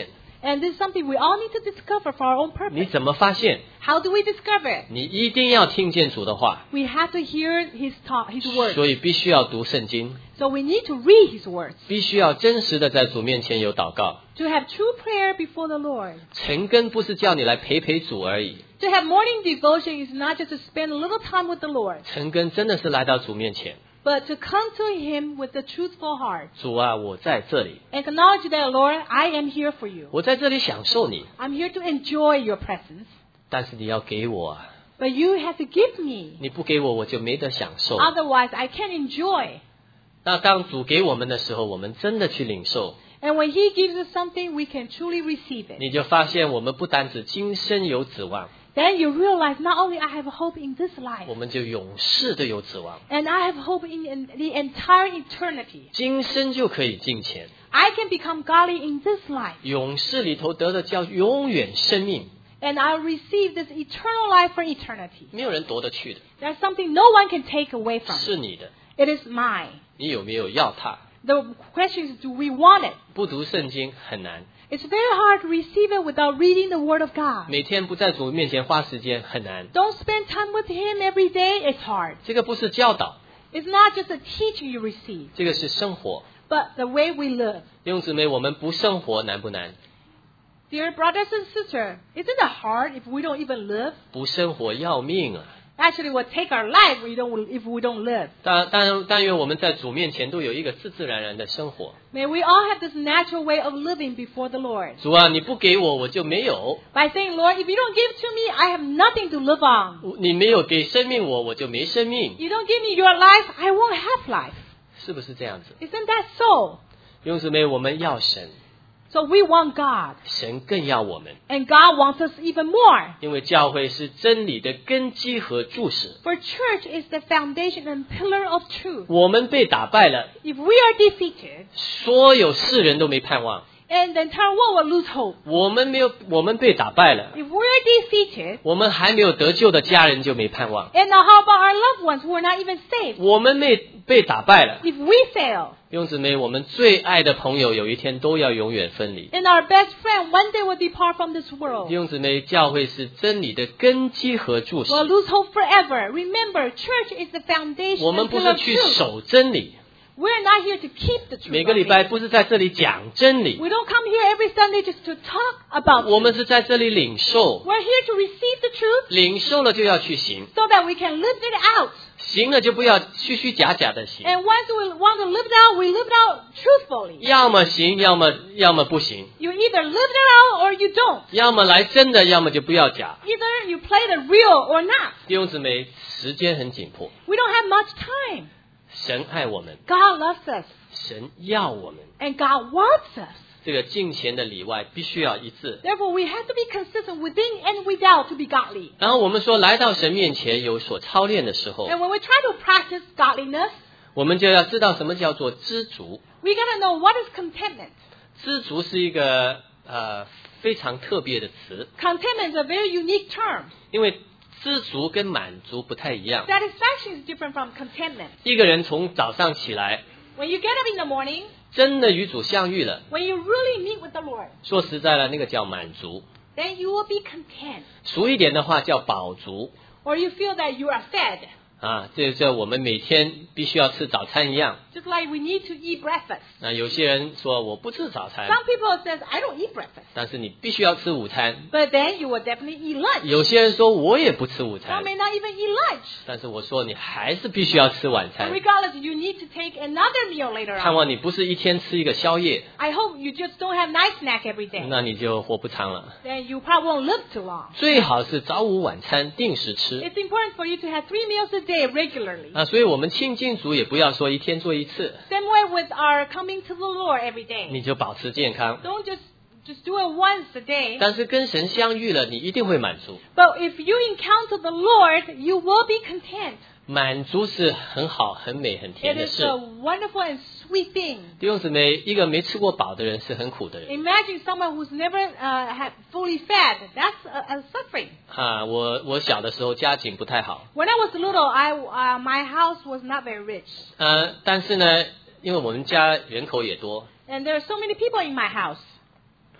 And this is something we all need to discover for our own 你 purpose. 怎么发现？ How do we discover it? 你一定要听见主的话， We have to hear His talk, His words. 所以必须要读圣经， So we need to read His words. 必须要真实的在主面前有祷告。 To have true prayer before the Lord. 晨更不是叫你来陪陪主而已， To have morning devotion is not just to spend a little time with the Lord, 晨更真的是来到主面前， but to come to Him with a truthful heart. 主啊，我在这里， Acknowledge that, Lord, I am here for you. 我在这里享受你， I'm here to enjoy your presence. 但是你要给我啊， But you have to give me. 你不给我我就没得享受。 Otherwise, I can't enjoy. 那当主给我们的时候，我们真的去领受， And when He gives us something, we can truly receive it. 你就发现我们不单指今生有指望， Then you realize not only I have hope in this life, 我们就永世的有指望， and I have hope in, in the entire eternity. 今生就可以进前， I can become godly in this life, 永世里头得的叫永远生命， and I'll receive this eternal life for eternity. 没有人夺得去的， There's something no one can take away from. 是你的， It is mine. 你有没有要它？ The question is, do we want it? 不读圣经很难， It's very hard to receive it without reading the Word of God. 每天不在主面前花时间很难。 Don't spend time with Him every day. It's hard. 这个不是教导， It's not just a teaching you receive, 这个是生活。 but the way we live. 弟兄姊妹，我们不生活难不难？ Dear brothers and sisters, isn't it hard if we don't even live? 不生活要命啊！ Actually, we'll take our life if we don't, if we don't live. 但但但愿我们在主面前都有一个自自然然的生活。 May we all have this natural way of living before the Lord. 主啊，你不给我，我就没有； By saying, Lord, if you don't give to me, I have nothing to live on. 你没有给生命我，我就没生命， You don't give me your life, I won't have life. 是不是这样子？ Isn't that so? 弟兄姊妹，我们要神， So we want God, 神更要我们， and God wants us even more. 因为教会是真理的根基和柱石。 For church is the foundation and pillar of truth. 我们被打败了， If we are defeated, 所有世人都没盼望。 and the entire world will lose hope. 我们没有，我们被打败了， If we are defeated, 我们还没有得救的家人就没盼望。 and now how about our loved ones who are not even saved? 我们被被打败了， If we fail, 弟兄姊妹，我们最爱的朋友有一天都要永远分离。 and our best friend one day will depart from this world. 弟兄姊妹，教会是真理的根基和柱石。 We'll lose hope forever. Remember, church is the foundation 我们 and 不 pillar 是 of 去 truth. 守真理， We're not here to keep the truth. 每个礼拜不是在这里讲真理， We don't come here every Sunday just to talk about 我 truth. 们是在这里领受， We're here to receive the truth 领受了就要去行， so that we can live it out. 行了就不要虚虚假假的行， And once we want to live it out, we live it out truthfully. 要么行，要么要么不行， You either live it out or you don't. 要么来真的，要么就不要假。 Either you play the real or not. 弟兄姊妹，时间很紧迫， We don't have much time. 神爱我们， God loves us, 神要我们， and God wants us. 这个敬虔的里外必须要一致。 Therefore, we have to be consistent within and without to be godly. 然后我们说，来到神面前有所操练的时候， And when we try to practice godliness, 我们就要知道什么叫做知足。 we gotta know what is contentment. 知足是一个呃非常特别的词， Contentment is a very unique term. 因为知足跟满足不太一样。 Satisfaction is different from contentment. 一个人从早上起来， When you get up in the morning, 真的与主相遇了， when you really meet with the Lord, 说实在了，那个叫满足。 then you will be content. 俗一点的话叫饱足 Or you feel that you are fed. 啊，这这我们每天必须要吃早餐一样。 Just like we need to eat breakfast. 那有些人说我不吃早餐， Some people says, I don't eat breakfast. 但是你必须要吃午餐。 But then you will definitely eat lunch. 有些人说我也不吃午 Some 餐， may not even eat lunch. 但是我说你还是必须要吃晚 And 餐。 regardless, you need to take another meal later 盼 on. 望你不是一天吃一个宵夜， I hope you just don't have night snack every day. 那你就活不长了。 Then you probably won't live too long. 最好是早午晚餐定时吃 It's important for you to have three meals a day regularly. 啊，所以我们亲近主也不要说一天做一次， Same way with our coming to the Lord every day. 你就保持健康。 Don't just just do it once a day. 但是跟神相遇了，你一定会满足。 But if you encounter the Lord, you will be content. 满足是很好、很美、很 It 甜的 is 事。 a wonderful and sweet thing. 弟兄姊妹，一个没吃过饱的人是很苦的人 Imagine someone who's never uh, had fully fed. That's a, a suffering. 啊！我我小的时候家境不太好， When I was little, I uh, my house was not very rich, 呃，但是呢，因为我们家人口也多， and there are so many people in my house.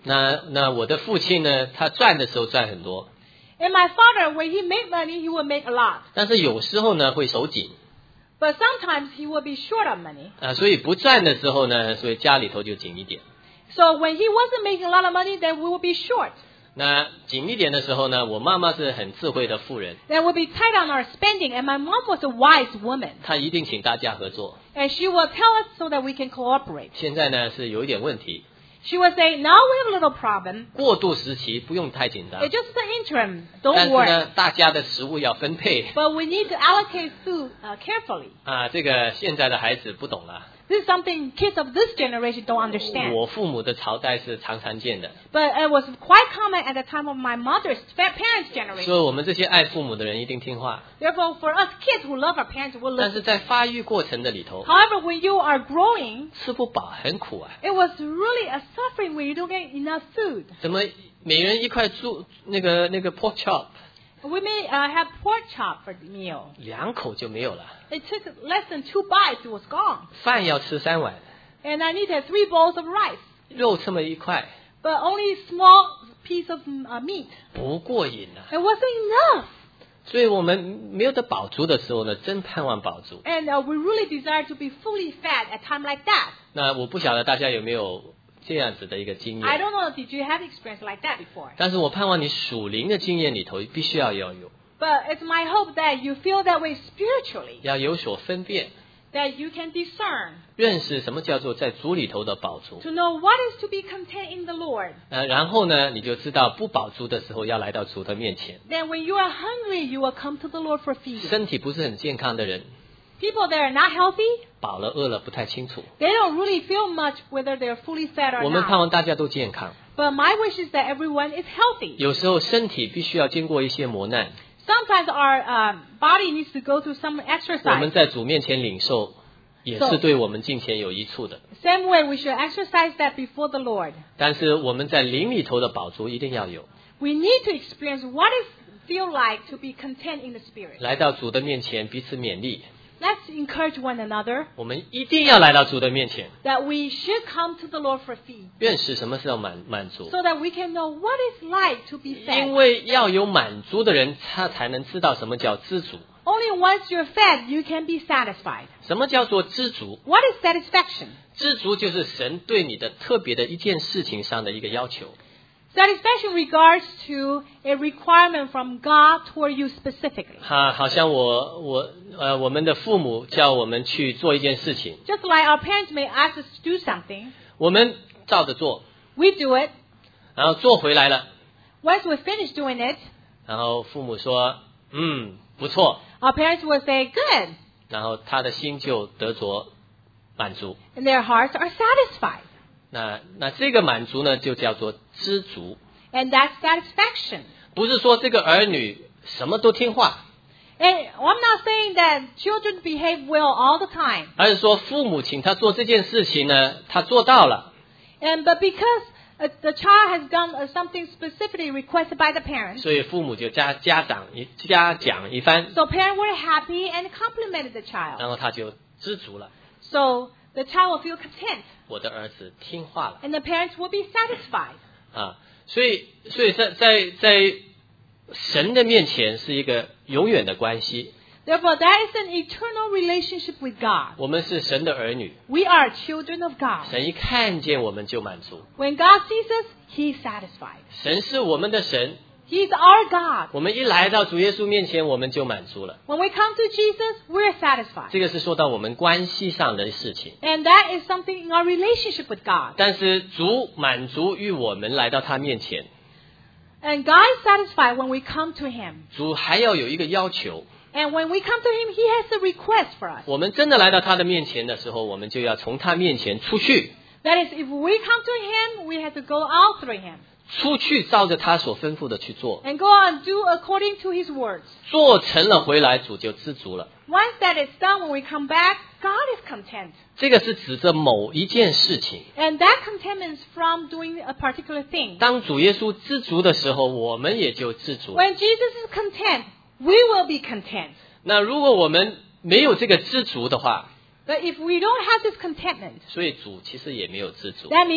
那那我的父亲呢，他赚的时候赚很多， And my father, when he make money, he will make a lot. 但是有时候呢会手紧 But sometimes he will be short of money. 啊，所以不赚的时候呢，所以家里头就紧一点。 So when he wasn't making a lot of money, then we will be short. 那紧一点的时候呢，我妈妈是很智慧的妇人， Then we'll be tight on our spending. And my mom was a wise woman. 她一定请大家合作。 And she will tell us so that we can cooperate. 现在呢是有一点问题， She will say, now we have a little problem. 过渡时期不用太紧张， It's just the interim. 但 Don't 是 worry. 呢，大家的食物要分配 But we need to allocate food uh, carefully. 啊。这个现在的孩子不懂了， This is something kids of this generation don't understand. 我父母的朝代是常常见的， But it was quite common at the time of my mother's fa- parents' 所 generation. 以我们这些爱父母的人一定听话。 Therefore, for us kids who love our parents, we'll 但是 listen. 在发育过程的里头， However, when you are growing, 吃不饱很苦啊。 it was really a suffering when you don't get enough food. 怎么每人一块猪那个那个 pork chop， We may uh, have pork chop for the meal. 两口就没有了， It took less than two bites, it was gone. 饭要吃三碗， And I needed three bowls of rice, 肉这么一块 but only a small piece of uh, meat. 不过瘾啊。 It wasn't enough. 所以我们没有得饱足的时候呢，真盼望饱足。 And uh, we really desire to be fully fed at a time like that. 那我不晓得大家有没有这样子的一个经 I 验， don't know, did you have experience like that before? 但是我盼望你属灵的经验里头必须要要有， But it's my hope that you feel that way spiritually, 要有所分辨， that you can discern, 认识什么叫做在主里头的饱足。 to know what is to be content in the Lord. 呃，然后呢，你就知道不饱足的时候要来到主的面前。 Then when you are hungry, you will come to the Lord for feeding. 身体不是很健康的人， People that are not healthy, 饱了饿了不太清楚。 they don't really feel much whether they're fully fed or 我们盼 not. 望大家都健康， But my wish is that everyone is healthy. 有时候身体必须要经过一些磨难， Sometimes our uh, body needs to go through some 我们 exercise. 在主面前领受，也是对我们敬虔有益处的。 Same way, we should exercise that before the Lord. 但是我们在灵里头的饱足一定要有， We need to experience what it feels like to be content in the Spirit. 来到主的面前彼此勉励。 Let's encourage one another 我们一定要来到主的面前， that we should come to the Lord for feed, 认识什么是要满满足。 so that we can know what it's like to be 因 fed. 为要有满足的人，他才能知道什么叫知足。 Only once you're fed, you can be satisfied. 什么叫做知足？ What is satisfaction? 知足就是神对你的特别的一件事情上的一个要求。 Satisfaction regards to a requirement from God toward you specifically. 哈，好像我我呃，我们的父母叫我们去做一件事情， Just like our parents may ask us to do something, 我们照着做， we do it. 然后做回来了， Once we finish doing it, 然后父母说，嗯，不错， our parents will say, good, 然后他的心就得着满足。 and their hearts are satisfied. 那那这个满足呢，就叫做知足， And that's satisfaction. 不是说这个儿女什么都听话， And I'm not saying that children behave well all the time. 而是说父母请他做这件事情呢，他做到了， And but because uh, the child has done uh, something specifically requested by the parents, 所以父母就家家长一嘉奖一番， so parents were happy and complimented the child. 然后他就知足了。 So the child will feel content, 我的儿子听话了 and the parents will be satisfied. 啊，所以所以在在在神的面前是一个永远的关系。 Therefore, that is an eternal relationship with God. 我们是神的儿女， We are children of God. 神一看见我们就满足。 When God sees us, He's satisfied. 神是我们的神， He's our God. 我们一来到主耶稣面前，我们就满足了。 When we come to Jesus, we're satisfied. 这个是说到我们关系上的事情。 And that is something in our relationship with God. 但是主满足于我们来到他面前， And God is satisfied when we come to Him. 主还要有一个要求。 And when we come to Him, He has a request for us. 我们真的来到他的面前的时候，我们就要从他面前出去， That is, if we come to Him, we have to go out through Him. 出去照着他所吩咐的去做， And go on and do according to His words. 做成了回来，主就知足了。 Once that is done, when we come back, God is content. 这个是指着某一件事情。 And that contentment is from doing a particular thing. 当主耶稣知足的时候，我们也就知足。 When Jesus is content, we will be content. 那如果我们没有这个知足的话， But if we don't have this contentment, 所以主其实也没有知足。 that means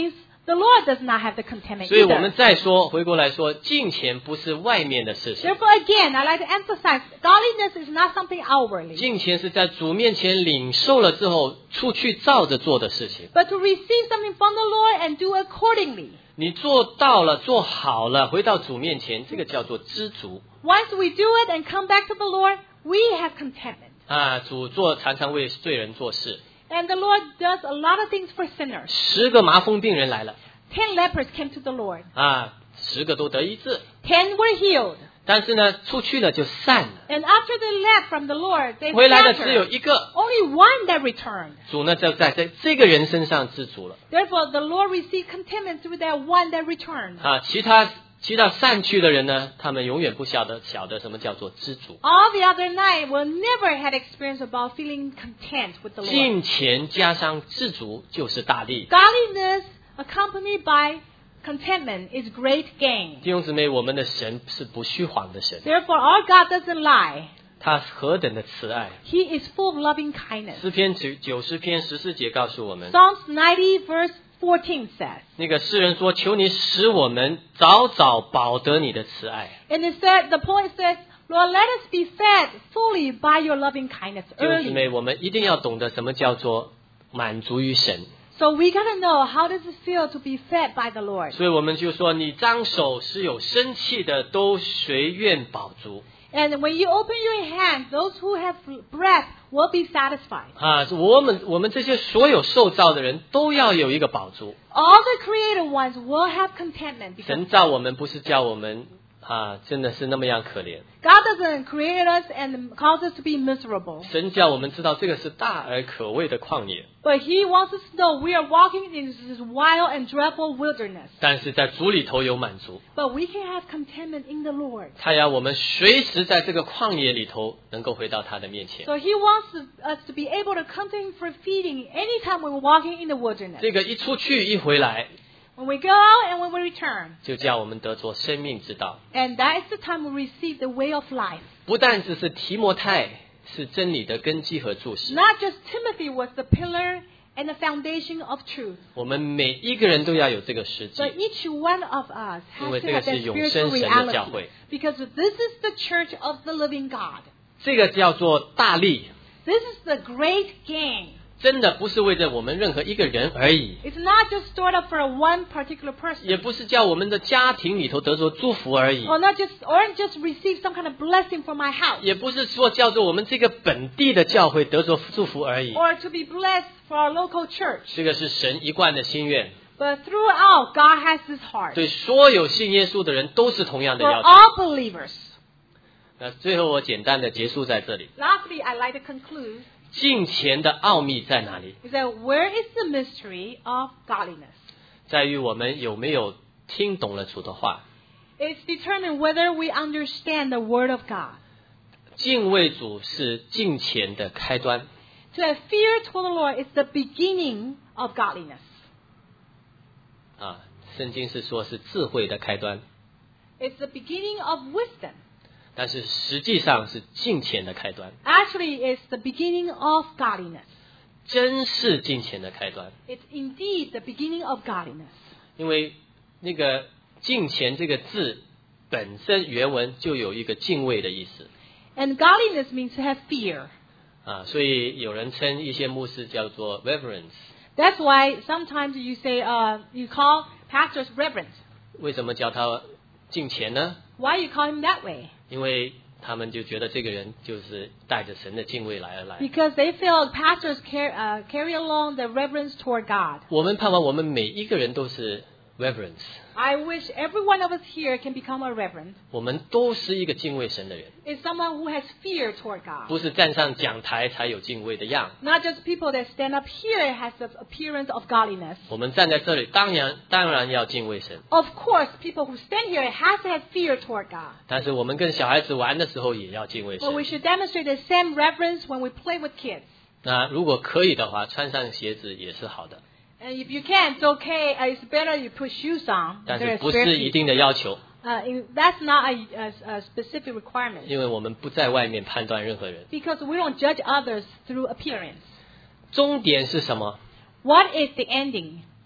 The Lord does not have the contentment 所以我们 either. 再说，回过来说，敬虔不是外面的事情， Therefore, again, I like to emphasize, godliness is not something outwardly, 敬虔是在主面前领受了之后，出去照着做的事情。 but to receive something from the Lord and do accordingly. 你做到了，做好了，回到主面前，这个叫做知足 Once we do it and come back to the Lord, we have contentment. 啊！主做常常为罪人做事。 And the Lord does a lot of things for sinners. 十个麻风病人来了 Ten lepers came to the Lord. 啊，十个都得医治， Ten were healed. 但是呢，出去了就散了， And after they left from the Lord, they 回来的只有 scattered. 一个。 Only one that returned. 主呢，就在在这个人身上知足了 Therefore, the Lord received contentment through that one that returned. 啊！其他其他散去的人呢，他们永远不晓得晓得什么叫做知足。 All the other nine will never had experience about feeling content with the Lord. 敬虔加上知足就是大利。 Godliness accompanied by contentment is great gain. 弟兄姊妹，我们的神是不虚谎的神， Therefore, our God doesn't lie. 他何等的慈爱！ He is full of loving kindness. 诗篇九九十篇十四节告诉我们， Psalms ninety verse fourteen says, 那个诗人说：“求你使我们早早饱得你的慈爱。 and it said, the poet says, Lord, let us be fed fully by your loving kindness ” 弟兄姊 early. 妹，我们一定要懂得什么叫做满足于神。 So we gotta know how does it feel to be fed by the Lord. 所以我们就说，你张手是有生气的，都随愿饱足 And when you open your hands, those who have breath will be satisfied. 啊！我们我们这些所有受造的人都要有一个饱足。 All the created ones will have contentment because 神造我们不是叫我们啊，真的是那么样可怜。 God doesn't create us and cause us to be miserable. 神叫我们知道这个是大而可畏的旷野， But He wants us to know we are walking in this wild and dreadful wilderness. 但是在主里头有满足。 But we can have contentment in the Lord. 他要我们随时在这个旷野里头能够回到他的面前。 So He wants us to be able to come to Him for feeding anytime we're walking in the wilderness. 这个一出去一回来， When we go out and when we return. 就叫我们得着生命之道。 And that is the time we receive the way of life. 不但只是提摩太是真理的根基和柱石， Not just Timothy was the pillar and the foundation of truth. 我们每一个人都要有这个实际 But，each one of us 因 has 为 to 这个 have 是 that 永 spiritual 生神的教 reality. 会， Because this is the church of the living God. 这个叫做大利， This is the great gain. 真的不是为着我们任何一个人而已， It's not just stored up for one particular person. 也不是叫我们的家庭里头得着祝福而已， Or not just or just receive some kind of blessing from my house. 也不是说叫做我们这个本地的教会得着祝福而已。 Or to be blessed for our local church. 这个是神一贯的心愿， But throughout, God has His heart. 对所有信耶稣的人都是同样的 For 要求。 all believers. 那最后我简单的结束在这里， Lastly, I'd like to conclude. 敬虔的奥秘在哪里？ Is that where is the mystery of godliness? 在于我们有没有听懂了主的话。 It's determined whether we understand the Word of God. 敬畏主是敬虔的开端。 To have fear toward the Lord is the beginning of godliness. 啊，圣经是说是智慧的开端， It's the beginning of wisdom. 但是实际上是敬虔的开端， Actually, it's the beginning of godliness. 真是敬虔的开端。 It's indeed the beginning of godliness. 因为那个敬虔这个字本身原文就有一个敬畏的意思 And godliness means to have fear. 啊，所以有人称一些牧师叫做 reverence。 That's why sometimes you say, uh, you call pastors reverend. 为什么叫他敬虔呢？ Why you call him that way? 因为他们就觉得这个人就是带着神的敬畏来而来。 Because they feel pastors carry, uh, carry along the reverence toward God. 我们盼望我们每一个人都是 reverence， I wish every one of us here can become a reverend. 我们都是一个敬畏神的人， It's someone who has fear toward God. 不是站上讲台才有敬畏的样。 Not just people that stand up here has the appearance of godliness. 我们站在这里，当然当然要敬畏神， Of course, people who stand here has to have fear toward God. 但是我们跟小孩子玩的时候也要敬畏 But we 神。 should demonstrate the same reverence when we play with kids. 那如果可以的话，穿上鞋子也是好的， And if you can, it's okay. Uh, it's better you put shoes on. 但 There 是 is 不 bare 是一 feet. 定的要求， Uh, in- that's not a, a, a specific requirement. 因为我们不在外面判断任何人。 Because we don't judge others through appearance. 终点是什么？ What is the ending?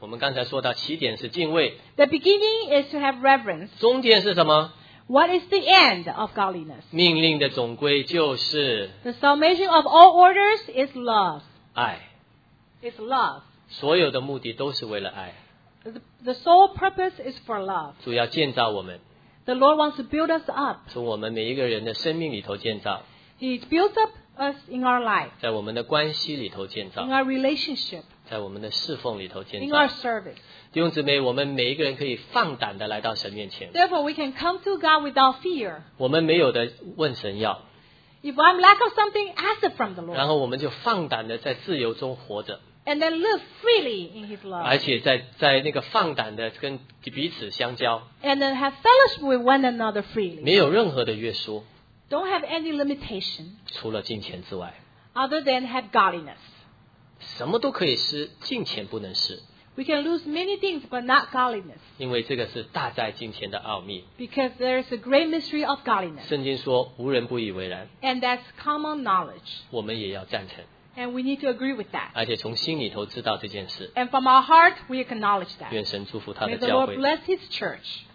我们刚才说到起点是敬畏， The beginning is to have reverence. 中间是什么？ What is the end of godliness? 命令的总归就是 The summation of all orders is love. 爱， It's love. 所有的目的都是为了爱。 The, the sole purpose is for love. 主要建造我们， The Lord wants to build us up. 从我们每一个人的生命里头建造， He builds up us in our life, 在我们的关系里头建造 in，our relationship, 在我们的侍奉里头建 in 造 our。service. 弟兄姊妹，我们每一个人可以放胆的来到神面前， Therefore, we can come to God without fear. 我们没有的问神要， If I'm lack of something, ask it from the 然 Lord. 后我们就放胆的在自由中活着， And then live freely in His 而 love. 且在在那个放胆的跟彼此相交， And then have fellowship with one another 没 freely. 有任何的约束， Don't have any limitation 除了金钱之外， other than have godliness. 什么都可以失，金钱不能失， We can lose many things, but not godliness. 因为这个是大在金钱的奥秘。 Because there is a great mystery of godliness. 圣经说无人不以为然， And that's common knowledge. 我们也要赞成， And we need to agree with that. 而且从心里头知道这件事。 And from our heart, we acknowledge that. 愿神祝福他 May 的 the 教 Lord 会。 bless His church.